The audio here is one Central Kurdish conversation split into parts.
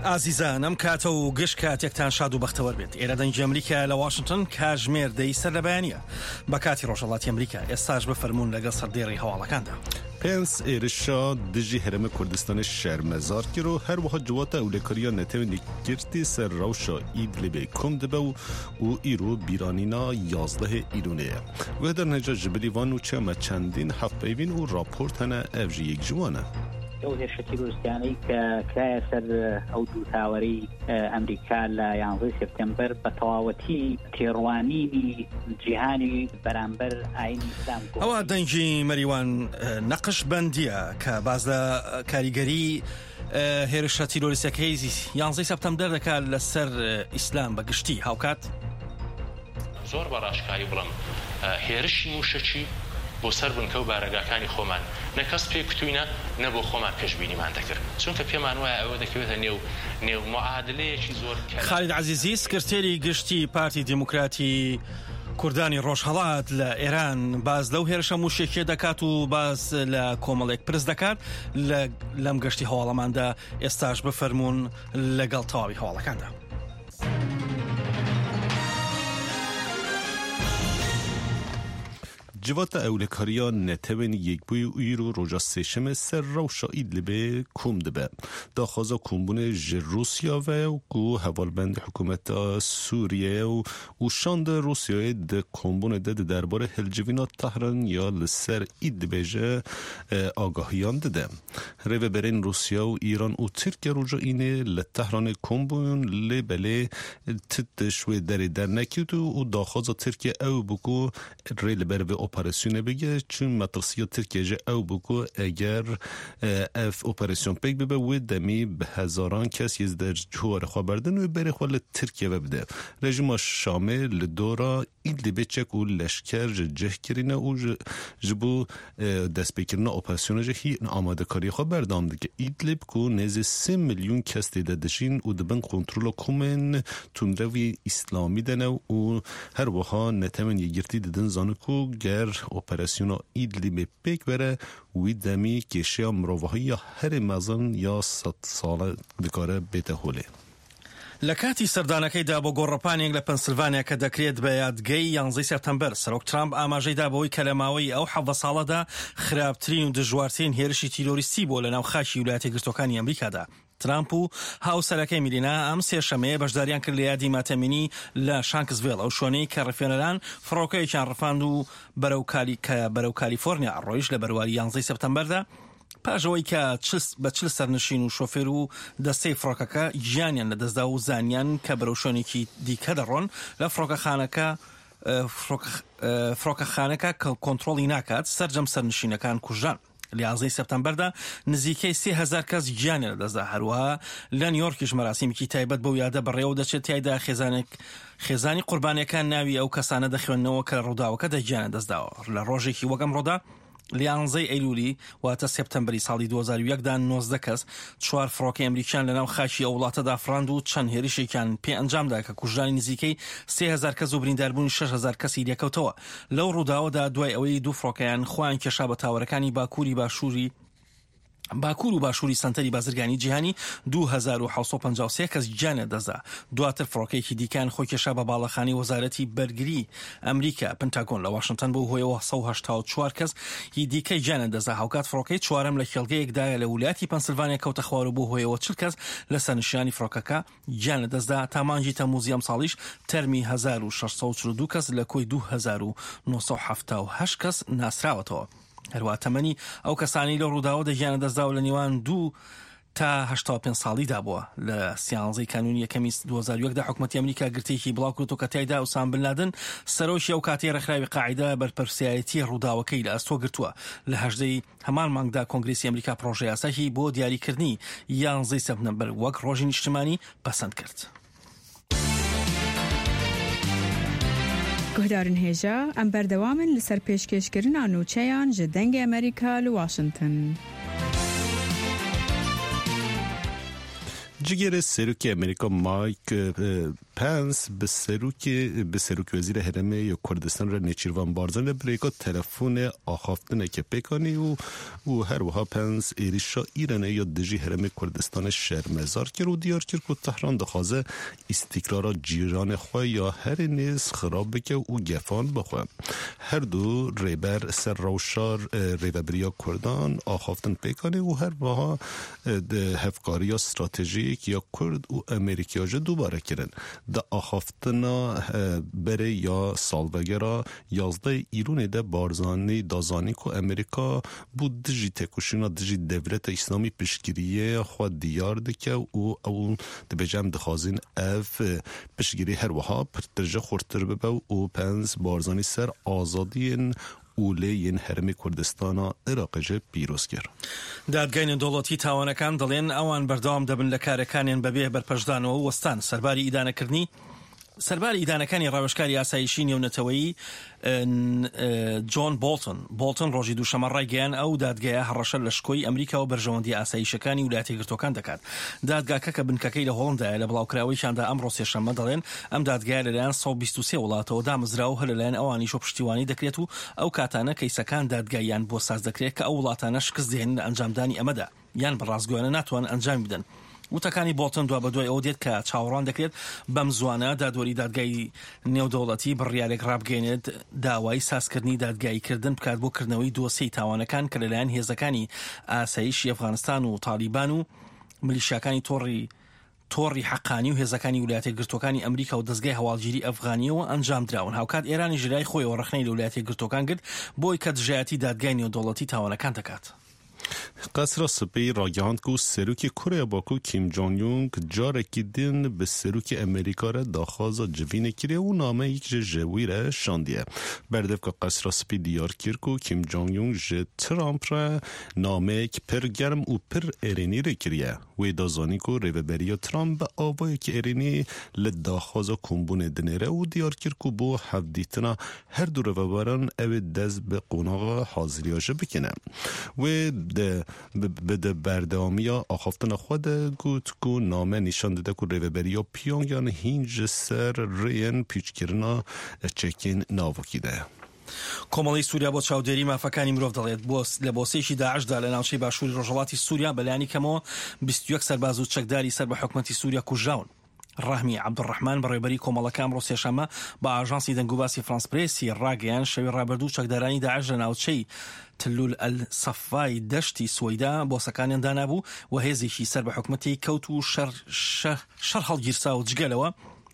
ئازیزان ئەم کاتە و گشت کاتێکتان شاد و بەختەوەر بێت. ئێرە دەنگی ئەمریکا لە واشنگتن کاتژمێر دەی سەر لە بەیانیە بە کاتی ڕۆژهەڵاتی ئەمریکا ئێستاش بفەرمونون لەگەڵ سەردێڕی هەواڵەکاندا. پێنس ئێرشا دژی هەرێمە کوردستانی شەرمەزار کرد و هەروەها جواتە ئەولێکاریە نەتەوێنی گرتی سەر ڕەوشە ئیدلیبێ کۆم دەبە و ئیرۆ بیرانینا 11 ئیرونەیە وێدەر نەجە ژبلیوان و چەمە چەندین هەفپەیوین و راپۆرت هەنە ئەڤژی یەک جوانە. ئەو هێرشەتی ڕووسیانەی کە کرایە سەر ئەو دوو تاوەری ئەمریکا لە 11 سپتێمبەر بە تەواوەتی تێڕوانینی جیهانی بەرامبەر ئاینی ئیسلام. ئەوە دەنگی مەریوان نەقش بەندیە کە باز لە کاریگەری هێرشە تیرۆریستەکەی 11 سپتەمبەر دەکات لەسەر ئیسلام بە گشتی. هاوکات زۆر بەڕاشکایی بڵم هێرشی موشەچی بۆ سەر بنکە و بارەگاکانی خۆمان نەکەس پێی کتوینە نەبۆ خۆمان پێشبینیمان دەکرد چونکە پێمان وایە ئەوە دەکەوێتە نێو معادلەیەکی زۆر. خالید عەزیزی سکرتێری گشتی پارتی دیموکراتی کوردانی ڕۆژهەڵات لە ئێران باز لەو هێرشە موشێکێ دەکات و باز لە کۆمەڵێک پرس دەکات لەم گەشتی هەواڵەماندا ئێستاش بفەرمونون لەگەڵ تەواوی هەواڵەکاندا. جواتە ئەولێکاریە نەتەوێنی یەکبووی و ئیرۆ ڕۆژە سێشەمە سەر ڕەوشە ئیدلیبێ کۆم دەبە داخوازە کۆمبوونە ژە رووسیاوە و هەواڵبەندی حکوومەتە سووریە و شاندە رووسیایە دە کۆمبوونە دە دەربارە هەلجڤینا تەهران یا لەسەر ئیدلیبێژە ئاگاهیان دەدە. ڕێوەبەرین رووسیا و ئیران و تورکیا ڕۆژە ئینێ لە تەهرانê کۆمبوون لێ بەلێ تت شوێ دەرێ دەرنەکەوت و داخوازە تورکیا ئەو بکو ڕێ لەبەر ئۆپەراسیۆنە بگە چون مەترسیە ترکێژە ئەو بکو ئەگەر ئەف ئۆپەراسیۆن پێک ببە وێ دەمی بە هەزاران کەس یز دەرجووەرە بەردن و بەرێخوا لە ترکیە بدە. رژیما شامێ لە دۆرا ئیدلیبێ چەک و لەشکەر جەهکردنە و ji bo destpêkirina operasyonê hî amadekariya xwe berdam dike. İdlib ku nêzî 3 milyon kes tê de dijîn û dibin kontrola komên tundrevî İslamî de ne û her wiha netewên yekgirtî didin zanin ku ger operasyona İdlibê pêk vere wî demî kêşeya mirovahiya herê mezin ya 100 sale dikare bête holê. لە کاتی سەردانەکەیدا بۆ گۆڕەپانێک لە پەنسیلڤانیا کە دەکرێت بە یادگەی 11 سپتەمبەر سەرۆک ترامپ ئاماژەیدا بەوەی کە لە ماوەی ئەو 7 ساڵەدا خراپترین و دژوارترین هێرشی تیرۆریستی بۆ لە ناو خاکی ویلایەتە یەکگرتووەکانی ئەمریکادا. ترامپ و هاوسەرەکەی میلینا ئەم سێشەمەیە بەشداریان کرد لە یادی ماتەمینی لە شانکسڤیل ئەو شوێنەی کە ڕفێنەران فڕۆکەیەکیان ڕفاند و بەرەو کالیفۆرنیا ڕۆیش لە بەرواری 11 سپتەمبەردا پاژەوەی کە بە 40 سەرنشین و شۆفێر و دەستەی فڕۆکەکە گیانیان لەدەستدا و زانیان کە بەرەو شوێنێکی دیکە دەڕۆن لە فڕۆکەخانەکە کە کۆنتڕۆڵی ناکات سەرجەم سەرنشینەکان کوژان. لە 11 سپتەمبەردا نزیکەی 30,000 کەس گیانیان لەدەستدا. هەروەها لە نیویۆرکیش مەراسیمێکی تایبەت بەو یادە بەڕێوە دەچێت تایدا خێزانی قوربانیەکان ناوی ئەو کەسانە دەخوێنەوە کە ڕووداوەکە دەگیانە دەستداوە. لە ڕۆژێکی وەکەم ڕۆدا لە 11 ئەیلولی واتە سپتەمبەری ساڵی 2001دا 19 کەس 4 فڕۆکەی ئەمریکیان لە ناو خاکی ئەو وڵاتەدا فڕاند و چەند هێرشێکیان پێ ئەنجامدا کە کوژانی نزیکەی 30,000 کەس و برینداربوونی 6,000 کەسی لێکەوتەوە. لەو ڕووداوەدا دوای ئەوەی دوو فڕۆکەیان خۆیان کێشا بە تاوەرەکانی باکوور و باشووری سنتەری بازرگانی جیهانی 2753 کەس گیانە دەزا. دواتر فڕۆکەیەکی دیکان خۆی کێشا بە باڵەخانەی وەزارەتی بەرگری ئەمریکا پنتاگۆن لە واشنگتن بۆ هۆیەوە 184 کەس هی دیکەی گیانە دەزا. هاوکات فڕۆکەی چوارەم لە خێڵگەیەکدایە لە ویلایەتی پەنسیلڤانیا کەوتە خوار و بۆ هۆیەوە 40 کەس لە سەرنشینانی فڕۆکەکە گیانە دەزدا. تا مانگی تەمووزی ئەم ساڵیش تەرمی 1642 کەس لە کۆی 2978 کەس ناسراوەتەوە. هەروە تەمەنی ئەو کەسانی لە ڕووداوە دەگیانە دەستدا و لە نێوان 2 تا 85 ساڵیدا بووە. لە 13 کانونی یەکەمی 2001دا حکوومەتی ئەمریکا گرتێکی بڵاو کردو کە تایدا ئوسام بن لادن سەرۆکی ئەو کاتێ ڕێکخراوی قاعیدە بەرپرسایەتی ڕووداوەکەی لە ئەستۆ گرتووە. لە 18 هەمان مانگدا کۆنگرێسی ئەمریکا پرۆژەی یاسایی بۆ دیاریکردنی 11 سپتەمبەر وەک ڕۆژی نیشتمانی پەسەند کرد. گهدارن هێژە ئەم بەردەوامن لەسەر پێشکەشکردنا نوچەیان ji dengê ئەمریکا لە واشنگتن. جگەرە سەرۆکی ئەمریکا مایک پنس به سروک وزیر هرم یا کردستان را نچیروان بارزان بریکا تلفن آخافتنه که پیکانی و هر وها پنس ایریشا ایرانه یا دجی هرم کردستان شرمزار کرد و دیار کرد که تهران دخوازه استقرار جیران خواه یا هر نیز خراب بکه و گفان بخواه. هر دو ریبر سر روشار ریبریا کردان آخافتن پیکانی و هر وها هفکاری استراتژیک یا کرد و امریکا جا دوباره کرن. دا آخافتنا بره یا سالبگرا 11 ایرون ده بارزانی دازانی که امریکا بود دجی تکوشینا دجی دولت اسلامی پشگیریه خود دیار دکه و اون بجم دخوازین اف پشگیری هر وها پرترجه خورتر ببه و پنز بارزانی سر آزادین اوله ین هرمی کردستان عراقجه پیروز کرد. دادگاین دولتی تاوانەکان دەڵێن ئەوان بەردەوام دەبن لە کارەکانیان بەبێ بەرپەشدانەوە وەستان سەرباری ئیدانەکانی ڕاوێژکاری ئاسایشی نێونەتەوەیی جۆن بۆڵتن ڕۆژی دووشەمە ڕایگەیان ئەو دادگایە هەڕەشە لە شکۆی ئەمریکا و بەرژەوەندی ئاسایشەکانی ویلایەتە یەکگرتووەکان دەکات. دادگاکە کە بنکەکەی لە هۆڵندایە لە بڵاوکراوەیشاندا ئەمڕۆ سێشەممە دەڵێن ئەم دادگایە لەلایەن 123 وڵاتەوە دامەزراوە هەر لەلایەن ئەوانیش پشتیوانی دەکرێت و ئەو کاتانە کەیسەکان دادگاییان بۆ ساز دەکرێت کە ئەو وڵاتانە شکست دێنن لە ئەنجامدانی ئەمەدا یان بەڕازگۆیانە ناتوان ئەنجام بدەن. وتەکانی بۆڵتن دوا بە دوای ئەو دێت کە چاوەڕوان دەکرێت بەم زوانە دادوەری دادگای نێودەوڵەتی بڕیارێک ڕابگەێنێت داوای سازکردنی دادگاییکردن بکات بۆ کردنەوەی دۆسیەی تاوانەکان کە لەلایەن هێزەکانی ئاسایشی ئەفغانستان و تالیبان و ملیشیاکانی تۆڕی حەقانی و هێزەکانی ویلایەتە یەکگرتووەکانی ئەمریکا و دەستگای هەواڵگیری ئەفغانیەوە ئەنجام دراون. هاوکات ئێرانی ژێرای خۆیەوە ڕخنەی لە ویلایەتە یەکگرتووەکان کرد بۆی کە دژایەتی دادگای نێودەوڵەتی تاوانەکان دەکات. قصر سپی راگهاند که سروک کره باکو کیم جان یونگ جارکی دین به سروک امریکا را داخواز جوین کریه و نامه یک جوی را شاندیه. بردف که قصر سپی دیار کرد که کیم جان یونگ جه ترامپ را نامه یک پر گرم و پر ایرانی را کریه و دازانی که ریوبری ترامپ به آبای که ایرانی لداخواز کمبون دنیره و دیار کرد که بو حفدیتنا هر دو روبران او دز به قناغ حاضریاشه بکنه و به بردامی آخافتن خود گوت که نامه نشان داده که ریوبری یا پیانگیان هینج سر ریان پیچکرنا چکین ناوکیده. کۆمەڵی سووریا بۆ چاودێری مافەکانی مرۆڤ دەڵێت لە بۆسەیەکی داعشدا لە ناوچەی باشووری ڕۆژهەڵاتی سووریا بەلایانی کەمەوە 21 سەرباز و چەکداری سەر بە حکومەتی سووریا کوژراون. ڕاهمی عەبدوڕەحمان بەڕێوەبەری کۆمەڵەکە ئەمڕۆ سێشەممە بە ئاژانسی دەنگوباسی فرانس پرێسی ڕاگەیان شەوی ڕابردوو چەکدارانی داعش لە ناوچەی تلول ئەلسەفای دەشتی سوەیدا بۆسەکانیان دانابوو و هێزێکی سەر بە حکومەتی کەوت و شەڕ هەڵگیرسا و جگەلەوە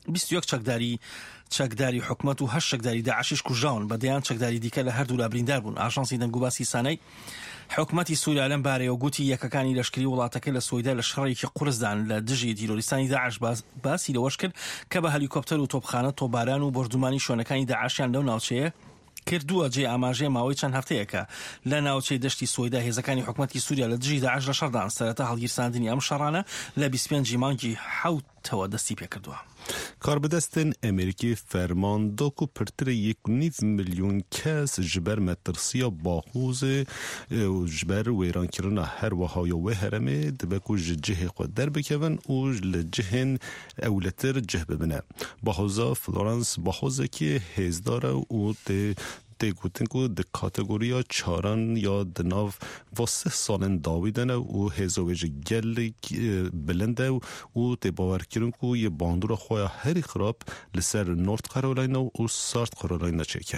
21 چەکداری حکومەت و 8 چەکداری داعشیش کوژراون بەدەیان چەکداری دیکە لە هەردوو لا بریندار بوون. ئاژانسی دەنگوباسی سانەی حکومەتی سووریا لەم بارەیەوە گوتی یەکەکانی لەشکری وڵاتەکە لە سوەیدا لە شەڕێکی قورسدان لە دژی تیرۆریستانی داعش باسی لەوەش کرد کە بە هەلیکۆپتەر و تۆپخانە تۆپباران و بردومانی شوێنەکانی داعشیان لەو ناوچەیە کردووە جێ ئاماژەیە ماوەی چەند هەفتەیەکە لە ناوچەی دەشتی سوەیدا هێزەکانی حکومەتی سووریا لە دژی داعش لە شەڕدان سەرەتا هەڵگیرساندنی ئەم شەڕانە لە 25 مانگی حوتەوە دەستی پێکردووە. کاربدستن امریکی فرمان دو که پرتر 1.5 میلیون کس جبر مترسیا باخوز جبر ویران کرنا هر وهای و هرمه دبکو جه خود در بکون و لجهن اولتر جه ببنه. باخوزا فلورانس باخوزه که هزداره و گوتن که ده کاتگوریا چاران یا دناف واسه سالن داویدن و هزویج گل بلنده و ده باور کرن که یه باندور خواه هری خراب لسر نورد کارولاینا و سارت کارولاینا چکه.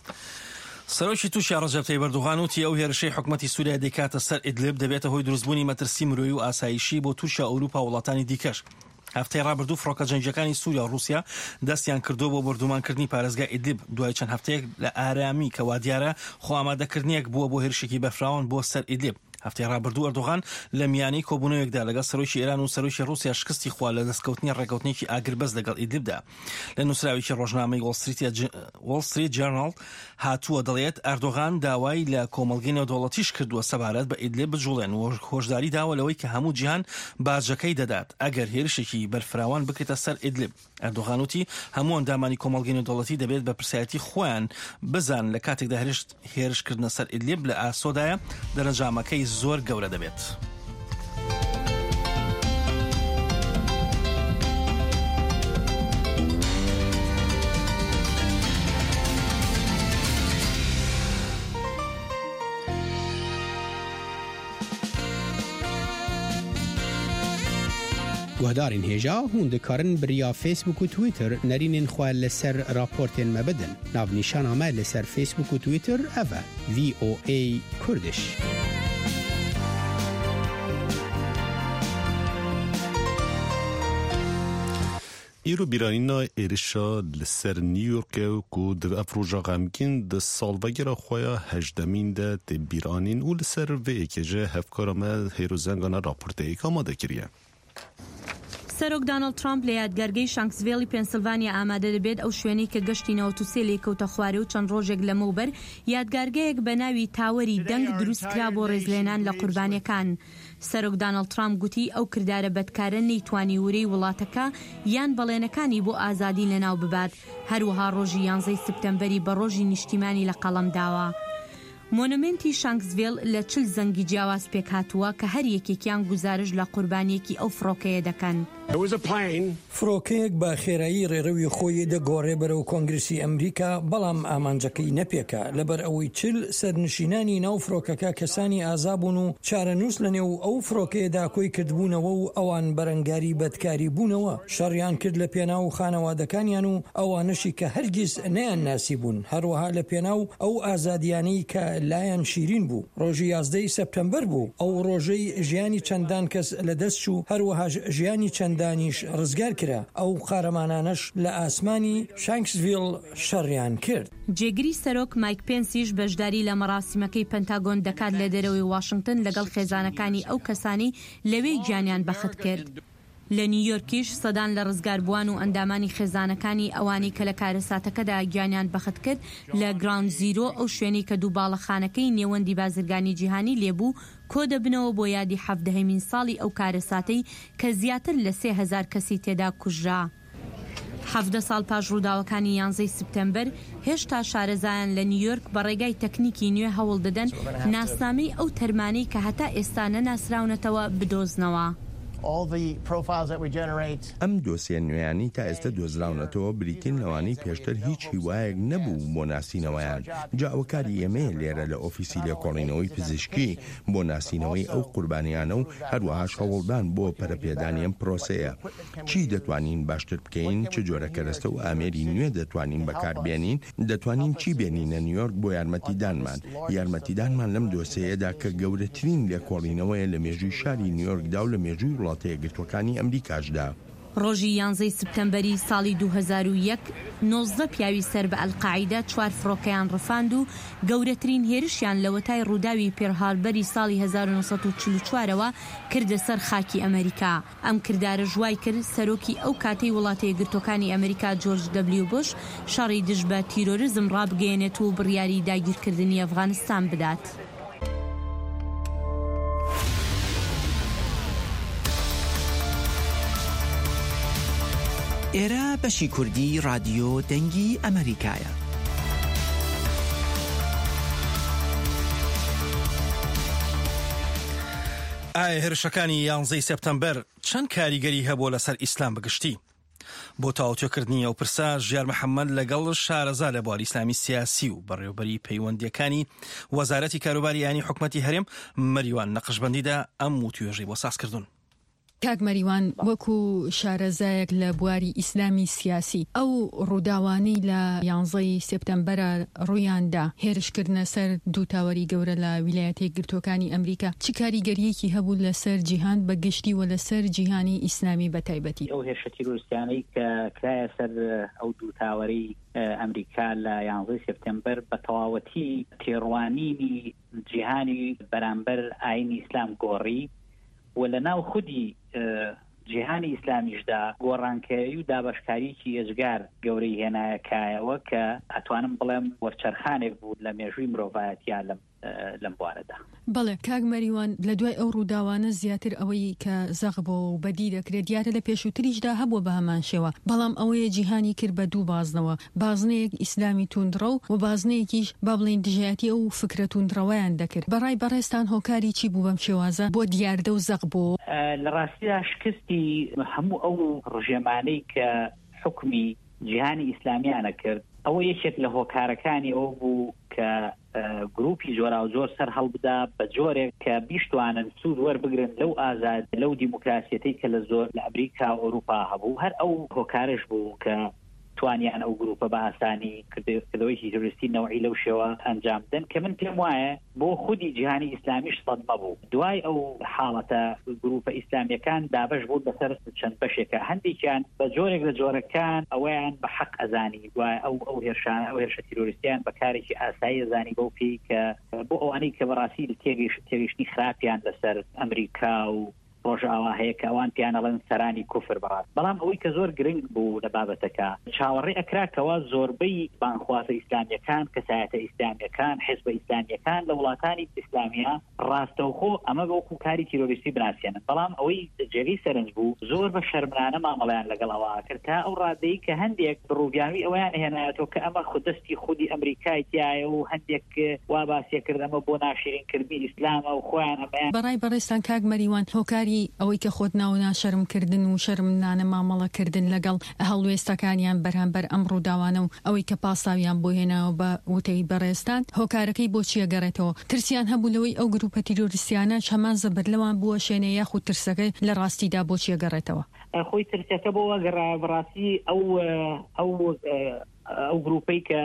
سەرۆکی تووشی ڕەجەب تەیب ئەردوغان وتی ئەو هێرشەی حکومەتی سووریا دەکاتە سەر ئیدلیب دەبێتە هۆی دروستبوونی مەترسی مرۆیی و ئاسایشی بۆ تووشە ئەوروپا و وڵاتانی دیکەش. هەفتەی ڕابردوو فڕۆکە جەنگیەکانی سووریا و رووسیا دەستیان کردو بۆ بردومانکردنی پارێزگای ئیدلیب دوای چەند هەفتەیەک لە ئارامی کە وا دیارە خۆ ئامادەکردنیەک بووە بۆ هێرشێکی بەفراون بۆ سەر ئیدلیب. هەفتەی ڕابردوو ئەردوغان لە میانەی کۆبوونەوەیەکدا لەگەڵ سەرۆکی ئێران و سەرۆکی رووسیا شکستی خوا لە دەستکەوتنی ڕێکەوتنێکی ئاگربەز لەگەڵ ئیدلیبدا. لە نووسراوێکی ڕۆژنامەی وۆڵ ستریت جۆرناڵ هاتووە دەڵێت ئەردوغان داوای لە کۆمەڵگەی نێودەوڵەتیش کردووە سەبارەت بە ئیدلیب بجوڵێن و هۆشداری داوە لەوەی کە هەموو جیهان باجەکەی دەدات ئەگەر هێرشێکی بەرفراوان بکرێتە سەر ئیدلیب. ئەردوغان وتی هەموو ئەندامانی کۆمەڵگەی نێودەوڵەتی دەبێت بە پرسیارەتی خۆیان بزان لە کاتێکدا هێرشکردنە سەر ئیدلیب لە ئاسۆدایە دەرەنجامەکەی زۆر گەورە دەبێت. گهدارین هێژا هوندکارن بریا فیسبوک و تویتر نرینین خواه لسر راپورتین مبدن ناو نیشان همه لسر فیسبوک و تویتر اوه VOA کردش. ایرو بیرانینا ایرشا لسر نیویورک و دو افروجا غمگین ده سالوگر خواه هجدمین ده بیرانین و لسر و ایکجه هفکارمه هیروزنگانا راپورت ایک آماده کریه. سەرۆک دانەڵد ترامپ لە یادگارگەی شانکسڤیلی پێنسیلڤانیا ئامادە دەبێت ئەو شوێنەی کە گەشتی 93 لێ کەوتە خوارێ و چەند ڕۆژێک لەمەوبەر یادگارگەیەک بە ناوی تاوەری دەنگ دروستکرا بۆ ڕێزلێنان لە قوربانیەکان. سەرۆک دانەڵد ترامپ گوتی ئەو کردارە بەدکارە نەیتوانی وورەی وڵاتەکە یان بەڵێنەکانی بۆ ئازادی لەناو ببات. هەروەها ڕۆژی 11 سپتەمبەری بە ڕۆژی نیشتیمانی لە قەڵەم داوە. مۆنومنتی شانکسڤیل لە چل زەنگی جیاواز پێک هاتووە کە هەر یەکێکیان گوزارش لە قوربانیەکی ئەو فڕۆکەیە دەکەن. فڕۆکەیەک بە خێرایی ڕێڕەوی خۆی دەگۆڕێ بەرەو کۆنگرسی ئەمریکا بەڵام ئامانجەکەی نەپێکە لەبەر ئەوەی چل سەرنشینانی ناو فڕۆکەکە کەسانی ئازابوون و چارەنووس لە نێو ئەو فڕۆکەیەدا کۆی کردبوونەوە و ئەوان بەرەنگاری بەدکاری بوونەوە شەڕیان کرد لە پێناو خانەوادەکانیان و ئەوانشی کە هەرگیز نەیان ناسی بوون هەروەها لە پێناو ئەو ئازادیانەی کە لایەن شیرین بوو. ڕۆژی 11 سپتەمبەر بوو ئەو ڕۆژەی ژیانی چەندان کەس لەدەست چوو هەروەها ژیانی چەندانیش ڕزگار کرا. ئەو قارەمانانش لە ئاسمانی شانکسڤیل شەڕیان کرد. جێگری سەرۆک مایک پێنسیش بەشداری لە مەراسیمەکەی پەنتاگۆن دەکات لە دەرەوەی واشنگتن لەگەڵ خێزانەکانی ئەو کەسانی لەوێی گیانیان بەخت کرد. لە نیویۆرکیش سەدان لە ڕزگاربووان و ئەندامانی خێزانەکانی ئەوانی کە لە کارەساتەکەدا گیانیان بەخت کرد لە گراوند زیرۆ ئەو شوێنی کە دوو باڵەخانەکەی نێوەندی بازرگانی جیهانی لێبوو کۆ دەبنەوە بۆ یادی 17مین ساڵی ئەو کارەساتەی کە زیاتر لە 3000 کەسی تێدا کوژرا. 17 ساڵ پاش ڕووداوەکانی 11 سپتەمبەر هێشتا شارەزایان لە نیویۆرک بە ڕێگای تەکنیکی نوێ هەوڵ دەدەن ناسنامەی ئەو تەرمانەی کە هەتا ئێستا نەناسراونەتەوە بدۆزنەوە. ئەم دۆسیە نوێیانی تا ئێستا دۆزراونەتەوە بریتین لەوانەی پێشتر هیچ هیوایەک نەبوو بۆ ناسینەوەیان. جاوەکاری ئێمەیە لێرە لە ئۆفیسی لێکۆڵینەوەی پزیشکی بۆ ناسینەوەی ئەو قوربانیانە و هەروەها هەوڵدان بۆ پەرەپێدانی ئەم پرۆسەیە. چی دەتوانین باشتر بکەین؟ چ جۆرە کەرەستە و ئامێری نوێ دەتوانین بەکاربێنین؟ دەتوانین چی بێنینە نیویۆرک بۆ یارمەتیدانمان لەم دۆسەیەدا کە گەورەترین لێکۆڵینەوەیە لە مێژووی شاری نیویۆرکدا و لە مێژووی وڵاتە یەکگرتوەکانی ئەمریکاشدا. ڕۆژی 11 سپتەمبەری ساڵی 2001 19 پیاوی سەر بە ئەلقاعیدا 4 فڕۆکەیان ڕفاند و گەورەترین هێرشیان لە وەتای ڕووداوی پێرهالبەری ساڵی 1944ەوە کردە سەر خاکی ئەمریکا. ئەم کردارە ژوای کرد سەرۆکی ئەو کاتەی وڵاتە یەکگرتوەکانی ئەمریکا جۆرج دەبلیو بوش شەڕی دژ بە تیرۆریزم ڕابگەێنێت و بڕیاری داگیرکردنی ئەفغانستان بدات. ئێرە بەشی کوردی رادیۆ دەنگی ئەمریکایە. ئایا هێرشەکانی 11 سپتەمبەر چەند کاریگەری هەبوو لەسەر ئیسلام بەگشتی؟ بۆ تاوتوێکردنی ئەو پرسە ژیار محەممەد لەگەڵ شارەزا لە بواری ئیسلامی سیاسی و بەڕێوەبەری پەیوەندیەکانی وەزارەتی کاروباری یانی حکومەتی هەرێم مەریوان نەقشبەندیدا ئەم و توێژەی بۆ سازکردون. کاک مەریوان وەکو شارەزایەک لە بواری ئیسلامی سیاسی ئەو ڕووداوانەی لە 11 سپتەمبەرە ڕوویاندا هێرشکردنە سەر دوو تاوەری گەورە لە ویلایەتە یەکگرتووەکانی ئەمریکا چی کاریگەریەکی هەبوو لەسەر جیهان بەگشتی و لەسەر جیهانی ئیسلامی بەتایبەتی؟ ئەو هێرشە تیرۆریستیانەی کە کرایە سەر ئەو دوو تاوەری ئەمریکا لە 11 سپتەمبەر بە تەواوەتی تێڕوانینی جیهانی بەرامبەر ئاینی ئیسلام گۆڕی و لە ناو خودی جیهانی ئیسلامیشدا گۆڕانکاری و دابەشکاریکی ئێجگار گەورەی هێنایەکایەوە کە ئەتوانم بڵێم وەرچەرخانێک بوو لە مێژووی مرۆڤایەتیان لەم بوارەدا. بەڵێ کاک مەریوان لە دوای ئەو ڕووداوانە زیاتر ئەوەی کە زەغ بۆ و بەدی دەکرێت دیارە لە پێشووتریشدا هەبوو بە هەمان شێوە بەڵام ئەوەیە جیهانی کرد بە دوو بازنەوە بازنەیەک ئیسلامی توندڕە و بازنەیەکیش با بڵێن دژایەتی ئەو فکرە توندڕەوەیان دەکرد. بەڕای بەڕێستان هۆکاری چی بوو بەم شێوازە بۆ دیاردە و زەغ بۆ؟ لە ڕاستیدا شکستی هەموو ئەو ڕژێمانەی کە حکمی جیهانی ئیسلامیانە کرد ئەوە یەکێک لە هۆکارەکانی ئەو بوو کە گروپی جۆرا و جۆر سەر هەڵبدا بە جۆرێک کە بیشتوانن سوود وەربگرن لەو ئازاد لەو دیموکراسیەتەی کە لە زۆر لە ئەمریکا و ئەوروپا هەبوو هەر ئەو هۆکارش بوو کە توانیان ئەو گروپە بە ئاسانی کردەوەی تۆریستی نەوعی لەو شێوە ئەنجام بدەن کە من پێم وایە بۆ خودی جیهانی ئیسلامیش سەدمە بوو. دوای ئەو حاڵەتە گروپە ئیسلامیەکان دابەش بوو بەسەر چەند بەشێکە، هەندێکیان بە جۆرێک لە جۆرەکان ئەویان بە حەق ئەزانی دوای ئەو هێرشە تیرۆریستیان بەکارێکی ئاسایی ئەزانی بەو پێی کە بۆ ئەوانەی کە بەڕاستی تێگەیشتنی خراپیان لەسەر ئەمریکا و ڕۆژاوا هەیە کە ئەوان پیانەڵەن سەرانی کوفر بەڕاست. بەڵام ئەوەی کە زۆر گرنگ بوو لە بابەتەکە چاوەڕێ ئەکراکەوە زۆربەی بانخوازە ئیسلامیەکان کەسایەتە ئیسلامیەکان حیزبە ئیسلامیەکان لە وڵاتانی ئیسلامیە ڕاستەوخۆ ئەمە بەوەکو کاری تیرۆریستی بناسیێنن. بەڵام ئەوەی جێگەی سەرنج بوو زۆر بە شەرمانە مامەڵیان لەگەڵ ئەوە کرد تا ئەو ڕادەیە کە هەندێک بڕووبیانوی ئەویان هێنایەتەوە کە ئەمە خوددەستی خودی ئەمریکای تایە و هەندێک وا باسیە کرد ئەمە بۆ ناشرینکردنی ئیسلامە و خۆیان ئەمەیان بەڕای بەڕێستان کاک مەریوان هۆکاری ئەوەی کە خۆت ناونا شەرمکردن و شەرمنانە مامەڵەکردن لەگەڵ هەڵوێستەکانیان بەرامبەر ئەم ڕووداوانە و ئەوەی کە پاساویان بۆ هێناوە بە وتەی بەڕێستان هۆکارەکەی بۆچیە گەڕێتەوە؟ ترسیان هەبوو لەوەی ئەو گروپە تیرۆریستیانە هەمان زەبەر لەوان بووە شوێنە یاخود ترسەکەی لە ڕاستیدا بۆچیە گەڕێتەوە؟ خۆی ترسەکە بۆەوە گەڕا بەڕاستی ئەو گروپەی کە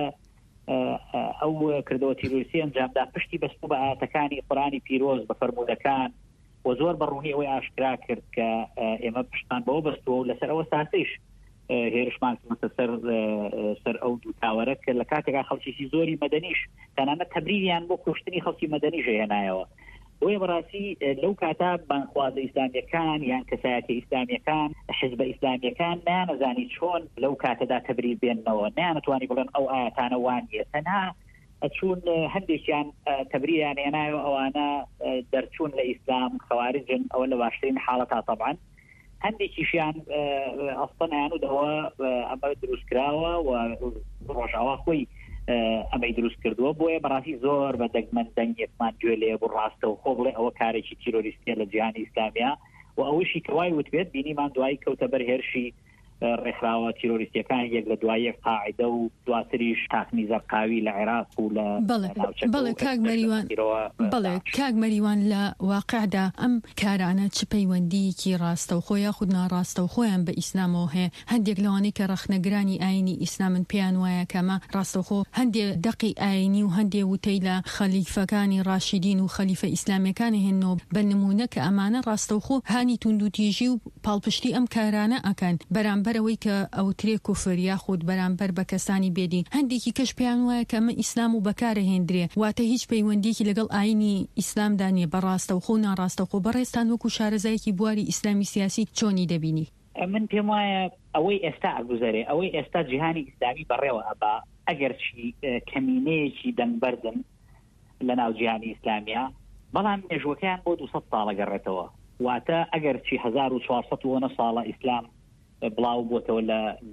ئەو کردەوە تیرۆریستی ئەنجامدا پشتی بەستوو بە ئاەتەکانی قورآنی پیرۆز بە فەرمودەکان و زۆر بەڕوونی ئەوەی ئاشکرا کرد کە ئێمە پشتمان بەوە بەستووە و لەسەر ئەوە ساسەیش هێرشمان سەر ئەو دوو تاوەرە کە لە کاتێکا خەڵکیی زۆری مەدەنیش تەنانەت تەبریریان بۆ کوشتنی خەڵکی مەدەنیش هێنایەوە. بۆیە بەڕاستی لەو کاتا بانخوازە ئیسلامیەکان یان کەسایەتە ئیسلامیەکان حیزبە ئیسلامیەکان نانەزانی چۆن لەو کاتەدا تەبریر بێننەوە نانەتوانی بڵێن ئەو ئاەتانە وانیە تەنها چون هەندێکیان تەبریریان هێنایەوە ئەوانە دەرچوون لە ئیسلام خەوارجن ئەوە لە باشترین حاڵەتا طبعا هەندێکیشیان ئەستەنیان و دەوە ئەمە دروستکراوە و ڕۆژاوا خۆی ئەمەی دروست کردووە. بۆیە بەڕاستی زۆر بە دەگمەندەنگێکمان گوێ لێ بۆ ڕاستە و خۆ بڵێ ئەوە کارێکی تیرۆریستیە لە جیهانی ئیسلامیە و ئەوشی کەوای وتبێت بینیمان دوایی کەوتە بەر هێرشی ڕێکخراوە تیرۆریستیەکان یەک لە دوایە قاعدە و دواتریش تاقمی زەرقاوی لە عێراق و لە بەڵێ کاک مەریوان لە واقعدا ئەم کارانە چ پەیوەندیەکی ڕاستە و خۆیان خود ناڕاستە و خۆیان بە ئیسلامەوە هەیە؟ هەندێک لەوانەی کە ڕەخنەگرانی ئاینی ئیسلامن پێیان وایە کەمە ڕاستەوخۆ هەندێک دەقی ئاینی و هەندێک وتەی لە خەلیفەکانی ڕاشیدین و خەلیفە ئیسلامیەکانی هێنەوە بە نمونە کە ئەمانە ڕاستەوخۆ هانی توندوتیژی و پاڵپشتی ئەم کارانە ئەکەن بەرامبەرەوەی کە ئەو ترێ کوفر یاخود بەرامبەر بە کەسانی بێدین. هەندێکی کەش پێیان وایە کە ئەمە ئیسلام و بەکارە هێندرێ واتە هیچ پەیوەندیەکی لەگەڵ ئاینی ئیسلامدا نیە بەڕاستە و خۆ ناڕاستە خۆ بەڕێستان وەکو شارەزایەکی بواری ئیسلامی سیاسی چۆنی دەبینی؟ من پێم وایە ئەوەی ئێستا ئەگوزارێ ئەوەی ئێستا جیهانی ئیسلامی بەڕێوە ئەبا ئەگەر چی کەمینەیەکی دەنگبەردن لە ناو جیهانی ئیسلامیە بەڵام مێژوەکەیان بۆ 200 ساڵە گەڕێتەوە واتە ئەگەر چی 1400 ساڵە ئیسلام بڵاو بۆتەوە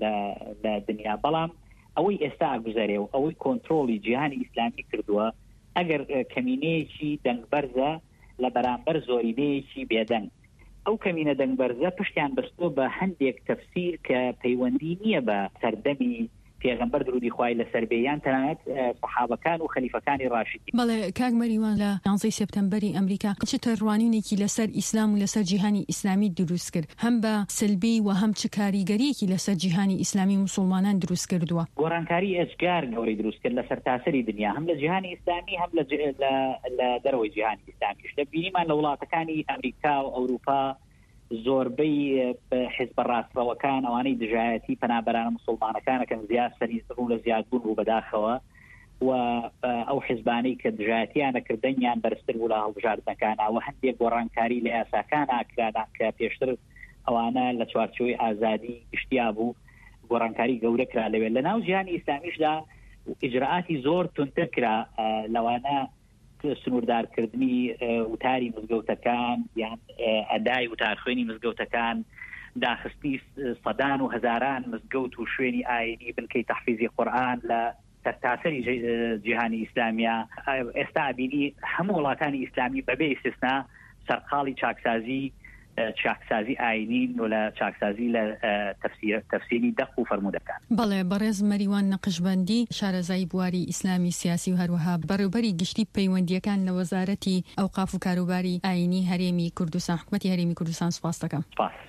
لە دنیا بەڵام ئەوەی ئێستا ئەگوزارێ و ئەوەی کۆنتترۆلی جیهانی ئیسلامی کردووە ئەگەر کەمینەیەکی دەنگبەرزە لە بەرامبەر زۆرینەیەکی بێدەنگ ئەو کەمینە دەنگبەرزە پشتیان بەستۆ بە هەندێک تەفسیر کە پەیوەندی نییە بە سەردەمی پێغەمبەر درودی خوای لەسەر بێیان تەنانەت سەحابەکان و خەلیفەکانی ڕاشیدین. بەڵێ کاک مەریوان لە 11 سپتەمبەری ئەمریکا چ تەڕوانینێکی لەسەر ئیسلام و لەسەر جیهانی ئیسلامی دروست کرد هەم بە سلبی و هەم چ کاریگەریەکی لەسەر جیهانی ئیسلامی مسلمانان دروست کردووە؟ گۆڕانکاری ئەجگار گەورەی دروست کرد لەسەر تاسەری دنیا هەم لە جیهانی ئیسلامی هەم لە دەرەوەی جیهانی ئیسلامیش لە بینیمان لە وڵاتەکانی ئەمریکا و ئەوروپا زۆربەی حیزبە ڕاستەوەکان ئەوانەی دژایەتی پەنابەرانە مسلمانەکانەکەن زیاد سەری ڕوو لە زیادبوون ڕوو بەداخەوە و ئەو حیزبانەی کە دژایەتیانە کردنیان بەرزتر بوو لە هەڵبژاردنەکانە و هەندێک گۆڕانکاری لە یاساکان ئاکرانان کە پێشتر ئەوانە لە چوارچۆی ئازادی گشتیا بوو گۆڕانکاری گەورە کرا لەوێ لە ناو جیهانی ئیسلامیشدا ئیجراعاتی زۆر تونتر کرا لەوانە سنووردارکردنی وتاری مزگەوتەکان یان ئەدای وتارخوێنی مزگەوتەکان داخستی سەدان و هەزاران مزگەوت و شوێنی ئاینی بنکەی تەحفیزی قورئان لە سەرتاسەری جیهانی ئیسلامیە ئێستا بینی هەموو وڵاتانی ئیسلامی بەبێ ئیستیسنا سەرقاڵی چاکسازی چاکسازی ئاینین و لە چاکسازی لە تەفسیری دەق و فەرموودەکان. بەڵێ بەڕێز مەریوان نەقشبەندی شارەزای بواری ئیسلامی سیاسی و هەروەها بەڕێوەبەری گشتی پەیوەندیەکان لە وەزارەتی ئەوقاف و کاروباری ئاینی هەرێمی کوردستان حکومەتی هەرێمی کوردستان سوپاس دەکەم.